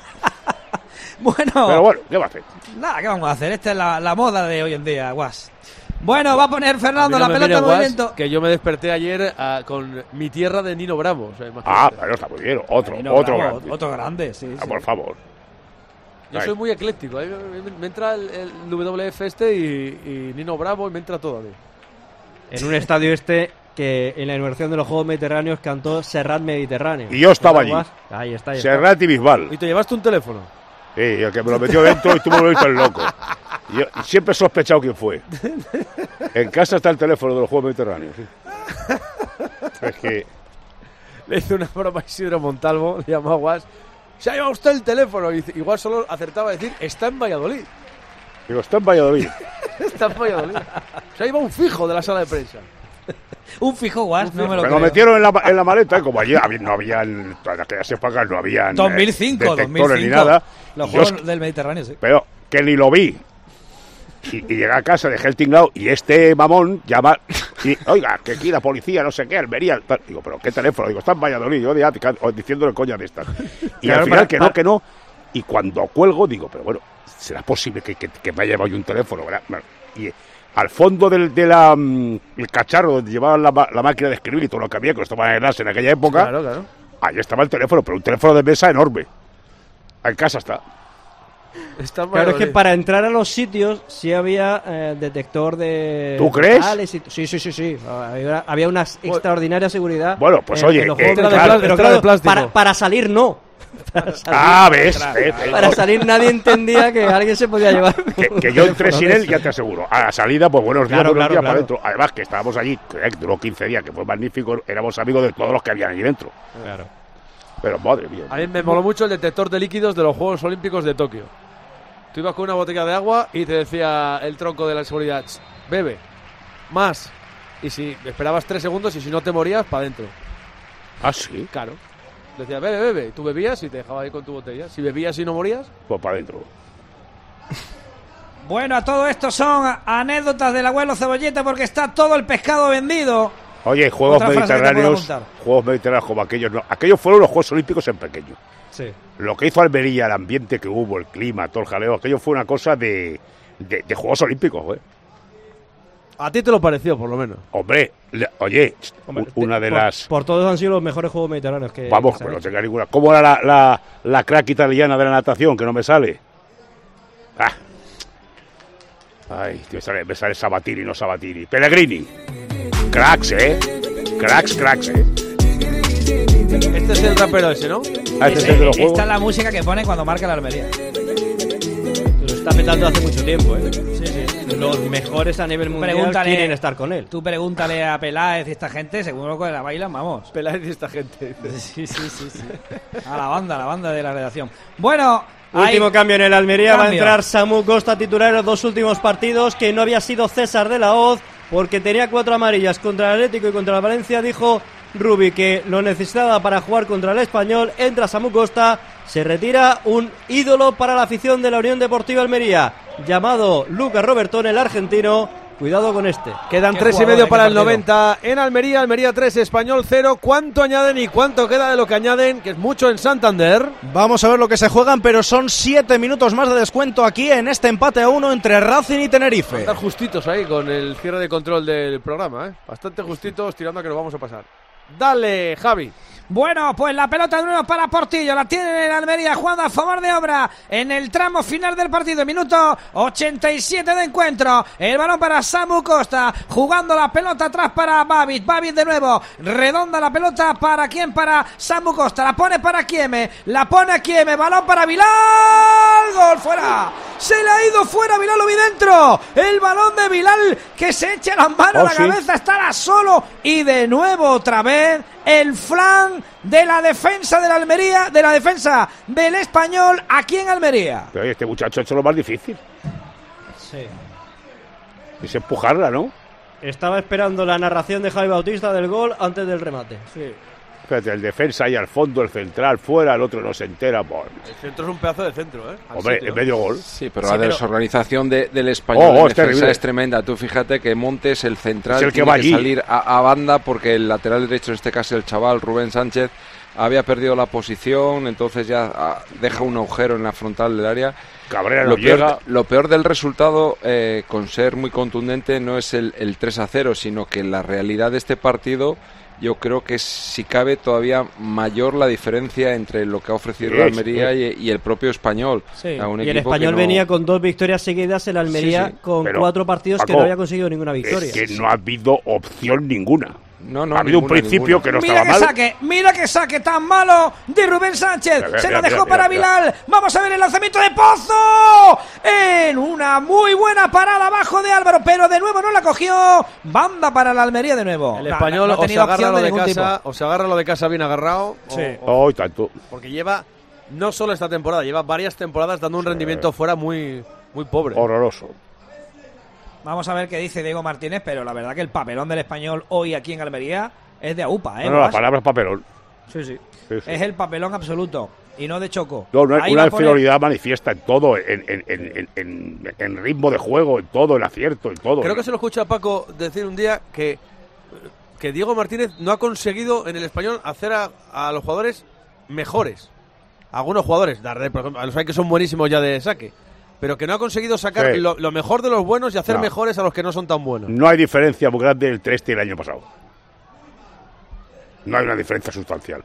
Bueno. Pero bueno, ¿qué va a hacer? Nada, ¿qué vamos a hacer? Esta es la, la moda de hoy en día, Guas. Bueno, va a poner A Fernando mí no la me pelota viene en guas movimiento. que yo me desperté ayer ah, con Mi Tierra de Nino Bravo. O sea, imagínate. Ah, pero está muy bien. Otro, Nino otro Bravo, grande. Otro grande, sí. Ah, sí. por favor. Yo Ay. soy muy ecléctico. ¿eh? Me, me entra el, el W F este y, y Nino Bravo y me entra todo a mí. En un estadio este que en la inauguración de los Juegos Mediterráneos cantó Serrat Mediterráneo. Y yo estaba allí. Ahí está, ahí está. Serrat y Bisbal. ¿Y te llevaste un teléfono? Sí, el que me lo metió dentro y tú me lo viste el loco. Yo siempre he sospechado quién fue. En casa está el teléfono de los Juegos Mediterráneos. ¿Sí? Es que... Le hizo una broma a Isidro Montalvo, le llamó a Guas. Se ha llevado usted el teléfono. Y igual solo acertaba a decir, está en Valladolid. Digo, está en Valladolid. Está en Valladolid. Se ha llevado un fijo de la sala de prensa. Un fijo, Guas, no me lo Me creo. lo metieron en la, en la maleta, como allí había, no habían, en aquellas épocas no habían dos mil cinco, eh, detectores dos mil cinco. ni nada. Los Y Juegos yo, del Mediterráneo, sí. pero que ni lo vi. Y, y llegué a casa, dejé el tinglado y este mamón llama y, oiga, que aquí la policía, no sé qué, Almería. Tal. Digo, pero ¿qué teléfono? Digo, está en Valladolid, yo ya, diciéndole coña de estas. Y claro, al final para, que para... no, que no. Y cuando cuelgo, digo, pero bueno, ¿será posible que, que, que me haya llevado yo un teléfono? ¿Verdad? Y al fondo del de la, um, el cacharro donde llevaban la, la máquina de escribir y todo lo que había, que los tomaban en las en aquella época, claro, claro. Ahí estaba el teléfono, pero un teléfono de mesa enorme. En casa está. Está claro, es que para entrar a los sitios sí había eh, detector de... ¿Tú crees? Y sí, sí, sí, sí. Había, había una bueno, extraordinaria seguridad. Bueno, pues eh, oye, los eh, claro, claro, pero claro, para, para salir no. Para salir, ah, ves, ves, ves. Para salir nadie entendía que alguien se podía llevar. Que, que yo entré sin él, ya te aseguro. A la salida, pues buenos días, claro, buenos claro, días claro. para adentro. Además que estábamos allí, que duró quince días, que fue magnífico. Éramos amigos de todos los que habían allí dentro. Claro. Pero madre mía. A mí me moló mucho el detector de líquidos de los Juegos Olímpicos de Tokio. Tú ibas con una botella de agua y te decía el tronco de la seguridad, bebe, más. Y si esperabas tres segundos y si no te morías, para adentro. ¿Ah, sí? Claro. Decía, bebe, bebe. Tú bebías y te dejaba ahí con tu botella. Si bebías y no morías, pues para adentro. Bueno, a todo esto son anécdotas del abuelo Cebolleta porque está todo el pescado vendido. Oye, Juegos Mediterráneos, Juegos Mediterráneos como aquellos, no. Aquellos fueron los Juegos Olímpicos en pequeño. Sí. Lo que hizo Almería, el ambiente que hubo, el clima, todo el jaleo, aquello fue una cosa de, de, de Juegos Olímpicos, ¿eh? A ti te lo pareció, por lo menos. Hombre, le, oye, Hombre, una de por, las... Por todos han sido los mejores Juegos Mediterráneos que... Vamos, que pero no tenga ninguna... ¿Cómo era la, la, la crack italiana de la natación, que no me sale? Ah. Ay, me sale, me sale Sabatini, no Sabatini. Pellegrini. Cracks, ¿eh? Cracks, cracks, ¿eh? Este es el rapero ese, ¿no? Ah, este es el de los juegos. Esta es la música que pone cuando marca la Almería. Lo está petando hace mucho tiempo, ¿eh? Sí, sí. Los mejores a nivel mundial pregúntale, quieren estar con él. Tú pregúntale a Peláez y esta gente, seguro que la bailan, vamos. Peláez y esta gente. Sí, sí, sí, sí. A la banda, a la banda de la redacción. Bueno... Último hay... cambio en el Almería. Cambio. Va a entrar Samu Costa titular en los dos últimos partidos, que no había sido César de la Hoz, porque tenía cuatro amarillas contra el Atlético y contra el Valencia. Dijo Rubi que lo necesitaba para jugar contra el Español. Entra Samu Costa, se retira un ídolo para la afición de la Unión Deportiva Almería, llamado Lucas Robertón, el argentino. Cuidado con este. Quedan tres y medio para el noventa en Almería. Almería tres, Español cero. ¿Cuánto añaden y cuánto queda de lo que añaden? Que es mucho en Santander. Vamos a ver lo que se juegan, pero son siete minutos más de descuento aquí en este empate a uno entre Racing y Tenerife. Están justitos ahí con el cierre de control del programa, ¿eh? Bastante justitos, tirando a que nos vamos a pasar. Dale, Javi. Bueno, pues la pelota de nuevo para Portillo, la tiene en Almería jugando a favor de Obra en el tramo final del partido, minuto ochenta y siete de encuentro, el balón para Samu Costa, jugando la pelota atrás para Babis, Babis de nuevo, redonda la pelota para quién, para Samu Costa, la pone para Kieme, la pone a Kieme, balón para Bilal, gol fuera, se le ha ido fuera, Bilal lo vi dentro, el balón de Bilal que se echa las manos oh, a la sí. cabeza, estará solo y de nuevo otra vez el flan de la defensa de la Almería, de la defensa del Español aquí en Almería. Pero este muchacho ha hecho lo más difícil. Sí. Es empujarla, ¿no? Estaba esperando la narración de Javi Bautista del gol antes del remate. Sí. Fíjate, el defensa ahí al fondo, el central fuera, el otro no se entera. Bueno. El centro es un pedazo de centro, ¿eh? Al Hombre, sitio. en medio gol. Sí, pero Sí, la pero... desorganización de, del Español Oh, oh, en es defensa terrible. es tremenda. Tú fíjate que Montes, el central, Es el que tiene va que allí. salir a, a banda porque el lateral derecho, en este caso el chaval Rubén Sánchez, había perdido la posición, entonces ya ah, deja un agujero en la frontal del área. Cabrera no Lo peor, llega. lo peor del resultado, eh, con ser muy contundente, no es el, el tres a cero, sino que la realidad de este partido, yo creo que es, si cabe, todavía mayor la diferencia entre lo que ha ofrecido Sí, la Almería sí. y, y el propio Español. Sí. A un Y el equipo Español que no- venía con dos victorias seguidas, el Almería Sí, sí. con Pero, cuatro partidos Paco, que no había conseguido ninguna victoria. Es que no ha habido opción ninguna. No, no, ha habido ninguna, un principio ninguna. que no Mira estaba que mal. saque, mira que saque tan malo de Rubén Sánchez. Mira, Se mira, la dejó mira, para mira, Bilal. Vamos a ver el lanzamiento de Pozo. En una muy buena parada abajo de Álvaro, pero de nuevo no la cogió. Banda para la Almería de nuevo. El No, español no, no ha o se tenido agarra opción lo de de ningún casa, tipo. o se agarra lo de casa bien agarrado. Sí. O, Oh, tanto. porque lleva no solo esta temporada, lleva varias temporadas dando un Sí. rendimiento fuera muy, muy pobre. Horroroso. Vamos a ver qué dice Diego Martínez, pero la verdad que el papelón del español hoy aquí en Almería es de aupa, ¿eh? No, no, la Boas? palabra es papelón. Sí, sí. Sí, sí. Es el papelón absoluto y no de Choco. No, una, Ahí una va a poner- inferioridad manifiesta en todo, en, en, en, en, en ritmo de juego, en todo, el acierto, en todo. Creo que se lo escuché a Paco decir un día que, que Diego Martínez no ha conseguido en el español hacer a, a los jugadores mejores. Algunos jugadores, Darder, por ejemplo, a los hay que son buenísimos ya de saque, pero que no ha conseguido sacar Sí. lo, lo mejor de los buenos y hacer No. mejores a los que no son tan buenos. No hay diferencia muy grande entre este y el año pasado. No hay una diferencia sustancial.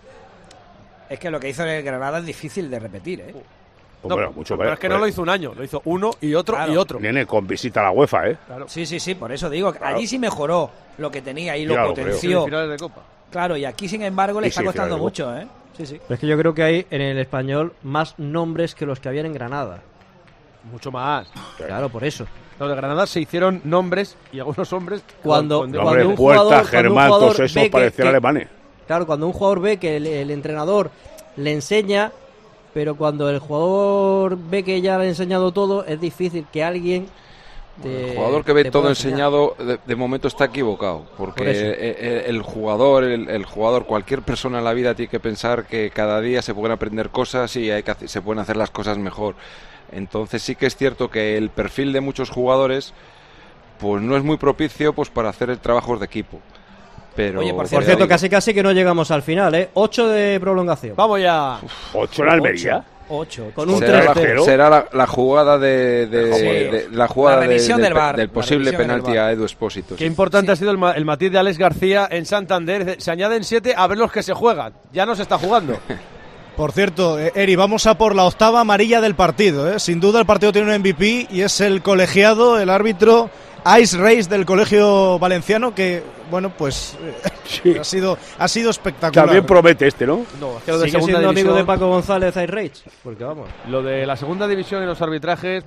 Es que lo que hizo en el Granada es difícil de repetir, ¿eh? Pues No, bueno, mucho pero ver- es que no lo hizo un año, lo hizo uno y otro Claro. y otro. Nene, con visita a la UEFA, ¿eh? Sí, sí, sí, por eso digo que Claro. allí sí mejoró lo que tenía y lo Ya lo potenció. Finales de Copa. Claro, y aquí sin embargo le Y está sí, costando finales de mucho, ¿eh? Sí, sí. Pero es que yo creo que hay en el español más nombres que los que habían en Granada. Mucho más. Claro, por eso. Los de Granada se hicieron nombres y algunos hombres Cuando, con- No, con- hombre, cuando un Puerta, jugador, cuando un Germán, jugador todos esos ve que- parecían que- alemanes. Claro, cuando un jugador ve que el, el entrenador le enseña, pero cuando el jugador ve que ya le ha enseñado todo, es difícil que alguien te, El jugador que ve te todo pueda enseñar. enseñado de, de momento está equivocado, porque Por eso. eh, eh, el jugador, el, el jugador, cualquier persona en la vida tiene que pensar que cada día se pueden aprender cosas y hay que hacer- se pueden hacer las cosas mejor. Entonces sí que es cierto que el perfil de muchos jugadores pues no es muy propicio pues para hacer trabajos de equipo. Pero Oye, por Por cierto, casi casi que no llegamos al final, ¿eh? ocho de prolongación. Vamos ya. ¿Ocho en Almería? Ocho. Con un será, tres la, cero. será la, la jugada de, de- Sí. de- la jugada La de- revisión del, del VAR, del la posible revisión en el penalti VAR. a Edu Expósito. Qué sí. importante ha sido el, ma- el matiz de Alex García en Santander. Dice, se añaden siete a ver los que se juegan. Ya no se está jugando. Por cierto, eh, Eri, vamos a por la octava amarilla del partido. ¿eh? Sin duda el partido tiene un M V P y es el colegiado, el árbitro Ice Race del Colegio Valenciano, que, bueno, pues eh, Sí. ha sido ha sido espectacular. También promete este, ¿no? No, es que lo de ¿Sigue segunda siendo amigo división, de Paco González Ice Rage? Porque vamos. lo de la segunda división y los arbitrajes.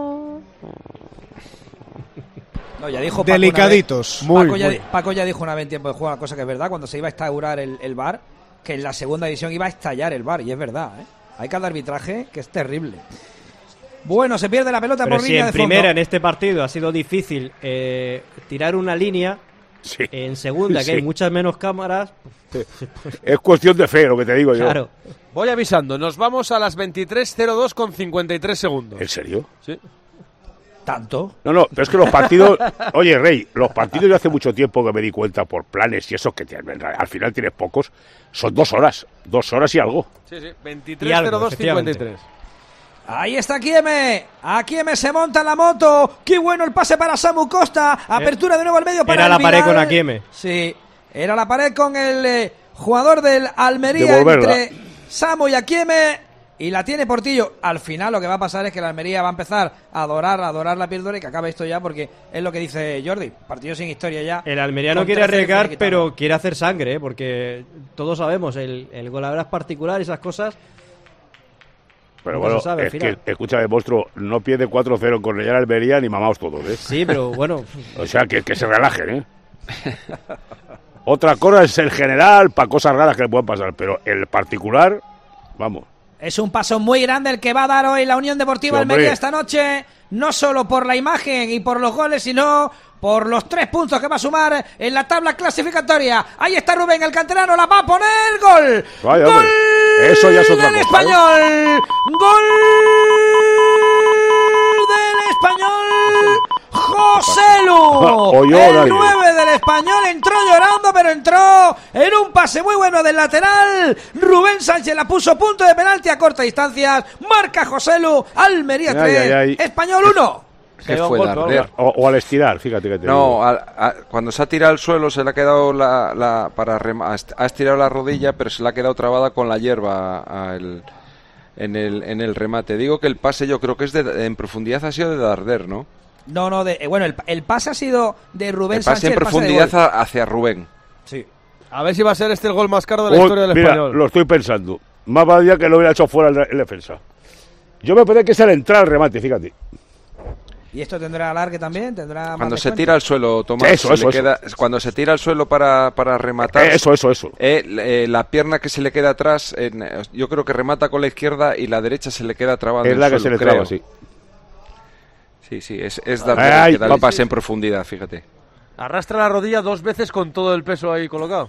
No, ya dijo Paco una vez- Delicaditos. Muy, Paco, ya, muy. Paco ya dijo una vez en tiempo de juego una cosa que es verdad, cuando se iba a instaurar el, el V A R, que en la segunda división iba a estallar el V A R, y es verdad, ¿eh? Hay cada arbitraje que es terrible. Bueno, se pierde la pelota Pero por si línea en de fondo. primera, en este partido, ha sido difícil eh, tirar una línea, Sí. en segunda, que Sí. hay muchas menos cámaras, Es cuestión de fe, lo que te digo yo. claro. Voy avisando. Nos vamos a las veintitrés cero dos con cincuenta y tres segundos. ¿En serio? Sí. ¿Tanto? No, no, pero es que los partidos... Oye, Rey, los partidos de hace mucho tiempo que me di cuenta por planes y eso, que te- al final tienes pocos, son dos horas. Dos horas y algo. Sí, sí. Y veintitrés algo, cero dos cincuenta y tres. Ahí está Kieme. A Kieme se monta en la moto. Qué bueno el pase para Samu Costa. Apertura de nuevo al medio para Era el la pared Vidal. con Akieme. Sí, era la pared con el eh, jugador del Almería Devolverla. entre Samu y Akieme. Y la tiene Portillo. Al final lo que va a pasar es que la Almería va a empezar a adorar, a adorar la píldora y que acabe esto ya, porque es lo que dice Jordi. Partido sin historia ya. El Almería no Con quiere trece arriesgar, finiquitado. pero quiere hacer sangre, ¿eh? Porque todos sabemos, el, el golaveraje particular y esas cosas. Pero Nunca bueno, se sabe al es que, final. escúchame, monstruo, no pierde cuatro cero con Real Almería ni mamaos todos, ¿eh? Sí, pero bueno. O sea, que, que se relajen, ¿eh? Otra cosa es el general para cosas raras que le pueden pasar, pero el particular, vamos. Es un paso muy grande el que va a dar hoy la Unión Deportiva Sí, hombre. Almería esta noche, no solo por la imagen y por los goles, sino por los tres puntos que va a sumar en la tabla clasificatoria. Ahí está Rubén, el canterano, la va a poner, gol. Vaya, ¡Gol hombre, eso ya es otra del cosa, ¿eh? Español! ¡Gol del Español! ¡Joselu! Oyó El nadie. nueve del Español entró llorando, pero entró en un pase muy bueno del lateral. Rubén Sánchez la puso punto de penalti a corta distancia. Marca Joselu, Almería Ay, tres, ay, ay. Español uno. ¿Qué fue Darder? O, o al estirar, fíjate que te No, digo. al- a- cuando se ha tirado al suelo se le ha quedado la, la para rema- ha estirado la rodilla, pero se le ha quedado trabada con la hierba a el- en el en el remate. Digo que el pase yo creo que es de, en profundidad ha sido de Darder, ¿no? No, no, de, eh, bueno, el, el pase ha sido de Rubén el pase Sánchez. en profundidad a, hacia Rubén. Sí. A ver si va a ser este el gol más caro de la Uy, historia del mira, Español. Lo estoy pensando. Más valía que lo hubiera hecho fuera el, el defensa. Yo me parece que es el entrar al remate, fíjate. ¿Y esto tendrá alargue también? ¿Tendrá Cuando más se descuento? tira al suelo, Tomás, Eso, se eso, le eso. queda, cuando se tira al suelo para, para rematar, Eso, eso, eso. Eh, eh, la pierna que se le queda atrás, en, yo creo que remata con la izquierda y la derecha se le queda trabando. Es la el que suelo, se le creo. traba, sí. Sí, sí, es, es Darder Ay, que da el sí, pase sí. en profundidad, fíjate. Arrastra la rodilla dos veces con todo el peso ahí colocado.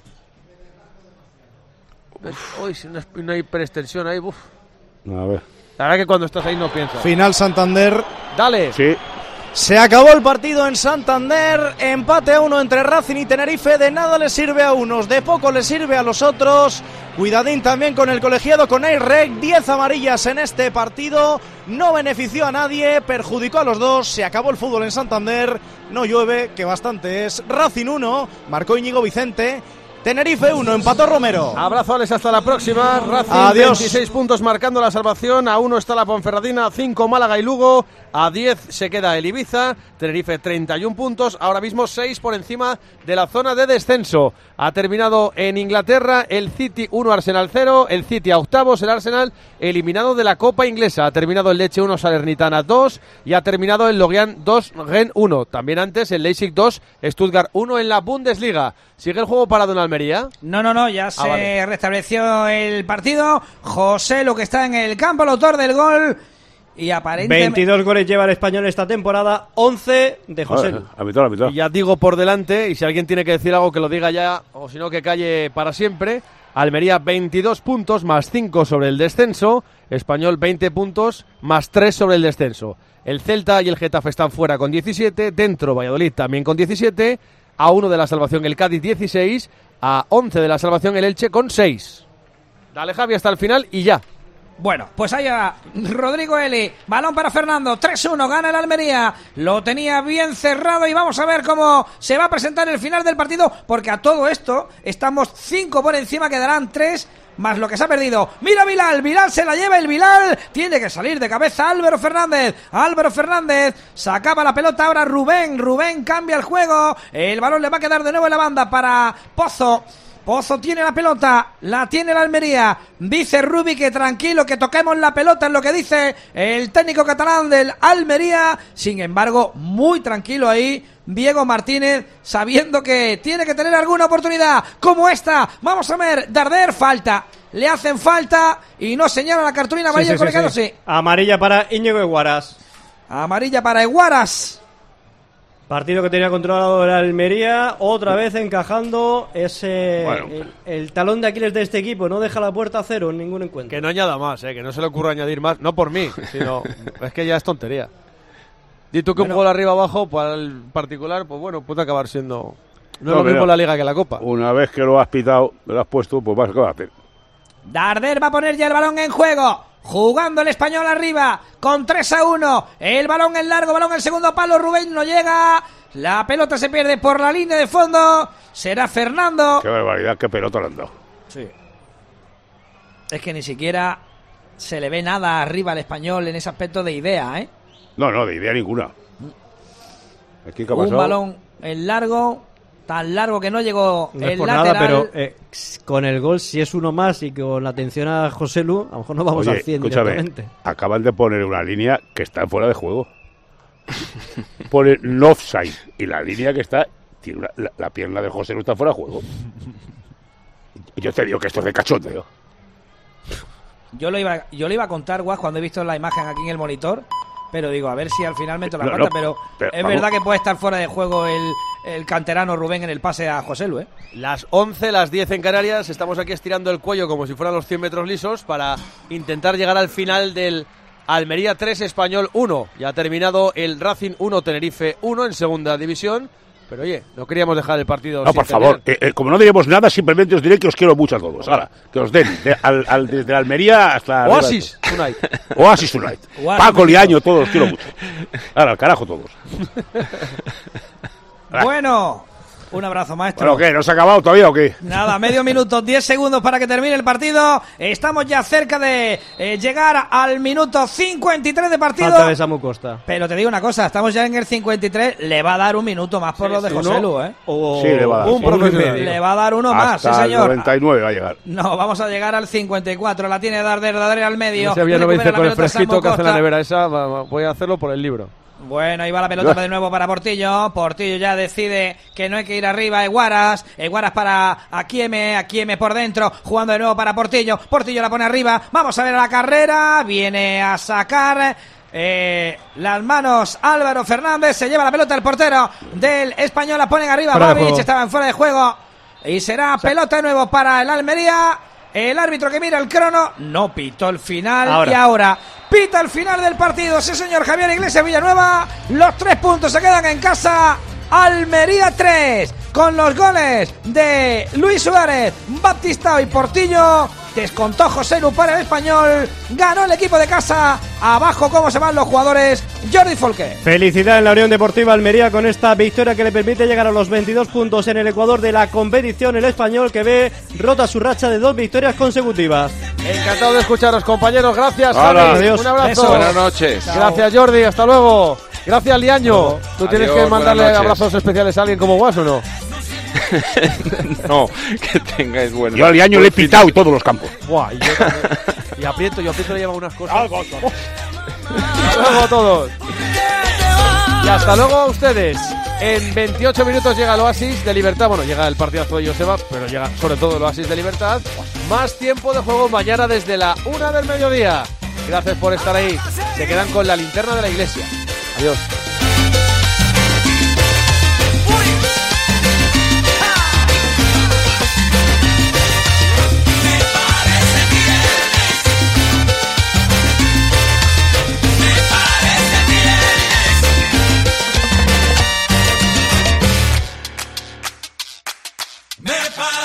Uy, si una, una hiperextensión ahí, uf. A ver. La verdad que cuando estás ahí no piensas. Final Santander. Dale. Sí. Se acabó el partido en Santander, empate a uno entre Racing y Tenerife, de nada les sirve a unos, de poco les sirve a los otros. Cuidadín también con el colegiado, con Eirek, diez amarillas en este partido, no benefició a nadie, perjudicó a los dos, se acabó el fútbol en Santander, no llueve, que bastante es. Racing uno, marcó Íñigo Vicente. Tenerife uno, empató Romero. Abrazo, Alex, hasta la próxima. Racing, Adiós. veintiséis puntos marcando la salvación. A uno está la Ponferradina, a cinco Málaga y Lugo. A diez se queda el Ibiza. Tenerife, treinta y uno puntos. Ahora mismo seis por encima de la zona de descenso. Ha terminado en Inglaterra el City uno, Arsenal cero. El City a octavos, el Arsenal eliminado de la Copa Inglesa. Ha terminado el Lecce uno, Salernitana dos. Y ha terminado el Lorient dos, Rennes uno. También antes el Leipzig dos, Stuttgart uno en la Bundesliga. ¿Sigue el juego parado en Almería? No, no, no, ya se Ah, vale. restableció el partido. José, lo que está en el campo, el autor del gol. Y aparentemente... veintidós goles lleva el Español esta temporada, once de José. Vale, a mitad, a mitad. Y ya digo por delante, y si alguien tiene que decir algo que lo diga ya, o si no que calle para siempre. Almería veintidós puntos más cinco sobre el descenso, Español veinte puntos más tres sobre el descenso. El Celta y el Getafe están fuera con diecisiete, dentro Valladolid también con diecisiete, a uno de la salvación el Cádiz dieciséis, a once de la salvación el Elche con seis. Dale, Javi, hasta el final y ya. Bueno, pues allá Rodrigo Eli, balón para Fernando, tres uno, gana el Almería, lo tenía bien cerrado y vamos a ver cómo se va a presentar el final del partido, porque a todo esto estamos cinco por encima, quedarán tres más lo que se ha perdido. Mira Bilal, Bilal se la lleva, el Bilal tiene que salir de cabeza Álvaro Fernández, Álvaro Fernández sacaba la pelota ahora Rubén, Rubén cambia el juego, el balón le va a quedar de nuevo en la banda para Pozo. Pozo tiene la pelota, la tiene la Almería, dice Rubi que tranquilo, que toquemos la pelota, es lo que dice el técnico catalán del Almería. Sin embargo, muy tranquilo ahí Diego Martínez, sabiendo que tiene que tener alguna oportunidad como esta. Vamos a ver, Darder, falta, le hacen falta y no señala la cartulina amarilla, Sí, sí, sí, colegiado, sí. sí. Amarilla para Íñigo Eguaras. Amarilla para Eguaras. Partido que tenía controlado el Almería, otra vez encajando ese Bueno. el, el talón de Aquiles de este equipo, no deja la puerta a cero en ningún encuentro. Que no añada más, eh, que no se le ocurra añadir más, no por mí, sino es que ya es tontería. Di tú que Bueno. un gol arriba abajo para el particular, pues bueno, puede acabar siendo no, es No, lo mismo mira, la Liga que la Copa. Una vez que lo has pitado, lo has puesto, pues vas a hacer. Darder va a poner ya el balón en juego. Jugando el Español arriba. Con tres a uno. El balón en largo. Balón en segundo palo. Rubén no llega. La pelota se pierde por la línea de fondo. Será Fernando. Qué barbaridad, qué pelota le han dado. Sí. Es que ni siquiera se le ve nada arriba al Español en ese aspecto de idea, ¿eh? No, no, de idea ninguna. Aquí, ¿qué ha Un pasado? balón en largo. Tan largo que no llegó No es el por lateral. nada, pero eh, con el gol, si es uno más y con la atención a José Lu, a lo mejor no vamos Oye, al cien escúchame, directamente. acaban de poner una línea que está fuera de juego. Pone no offside y la línea que está tiene una- la, la pierna de José no está fuera de juego. Yo te digo que esto es de cachondeo. Yo lo iba, yo lo iba a contar, Guas, cuando he visto la imagen aquí en el monitor. Pero digo, a ver si al final meto la No, pata. no, pero, pero es vamos. verdad que puede estar fuera de juego el, el canterano Rubén en el pase a José Lu, ¿eh? Las once, las diez en Canarias, estamos aquí estirando el cuello como si fueran los cien metros lisos para intentar llegar al final del Almería tres, Español uno. Ya ha terminado el Racing uno, Tenerife uno en segunda división. Pero oye, no queríamos dejar el partido No, sin por favor, terminar. eh, eh, como no diremos nada, simplemente os diré que os quiero mucho a todos. Ahora, que os den, de- al, al- desde Almería hasta... arriba de Oasis todo. Tonight. Oasis Tonight. Oasis Paco, Tonight. Liaño, todos, os quiero mucho. Ahora, al carajo todos. Bueno, Un abrazo, maestro. ¿Pero qué? ¿No se ha acabado todavía o qué? Nada, medio minuto, diez segundos para que termine el partido. Estamos ya cerca de eh, llegar al minuto cincuenta y tres de partido. Falta de Samu Costa. Pero te digo una cosa, estamos ya en el cincuenta y tres. Le va a dar un minuto más por sí, lo de sí, José Lu, ¿eh? O... Sí, le va a dar. Un profesional. Le va a dar uno Hasta más, sí, señor. el noventa y nueve va a llegar. No, vamos a llegar al cincuenta y cuatro. La tiene Darder, Darder al medio. No sé, no me dice con el fresquito que hace la nevera esa. Voy a hacerlo por el libro. Bueno, ahí va la pelota de nuevo para Portillo. Portillo ya decide que no hay que ir arriba. Eguaras, Eguaras para Akieme, Akieme por dentro, jugando de nuevo para Portillo. Portillo la pone arriba. Vamos a ver a la carrera. Viene a sacar eh, las manos Álvaro Fernández. Se lleva la pelota el portero del Español. La ponen arriba. Babic estaba en fuera de juego. Y será pelota de nuevo para el Almería. El árbitro que mira el crono no pitó el final ahora. Y ahora pita el final del partido. Sí, señor. Javier Iglesias Villanueva. Los tres puntos se quedan en casa. Almería tres. Con los goles de Luis Suárez, Baptistao y Portillo. Descontó José Lu para el Español. Ganó el equipo de casa. Abajo cómo se van los jugadores. Jordi Folqué. Felicidad en la Unión Deportiva Almería con esta victoria que le permite llegar a los veintidós puntos en el Ecuador de la competición. El Español que ve rota su racha de dos victorias consecutivas. Encantado de escucharos, compañeros. Gracias, Hola. Adiós. Un abrazo. Eso. Buenas noches. Gracias, Jordi. Hasta luego. Gracias, Liaño. ¿Tú tienes Adiós, que mandarle abrazos especiales a alguien como Guas o no? No, que tengáis buenas. Yo al año le he pitado y todos los campos. Buah, y, yo y aprieto, yo aprieto le lleva unas cosas. Hasta luego a todos. Y hasta luego a ustedes. En veintiocho minutos llega el Oasis de Libertad. Bueno, llega el partidazo de Joseba, pero llega sobre todo el Oasis de Libertad. Más tiempo de juego mañana desde la una del mediodía. Gracias por estar ahí. Se quedan con la linterna de la iglesia. Adiós. Me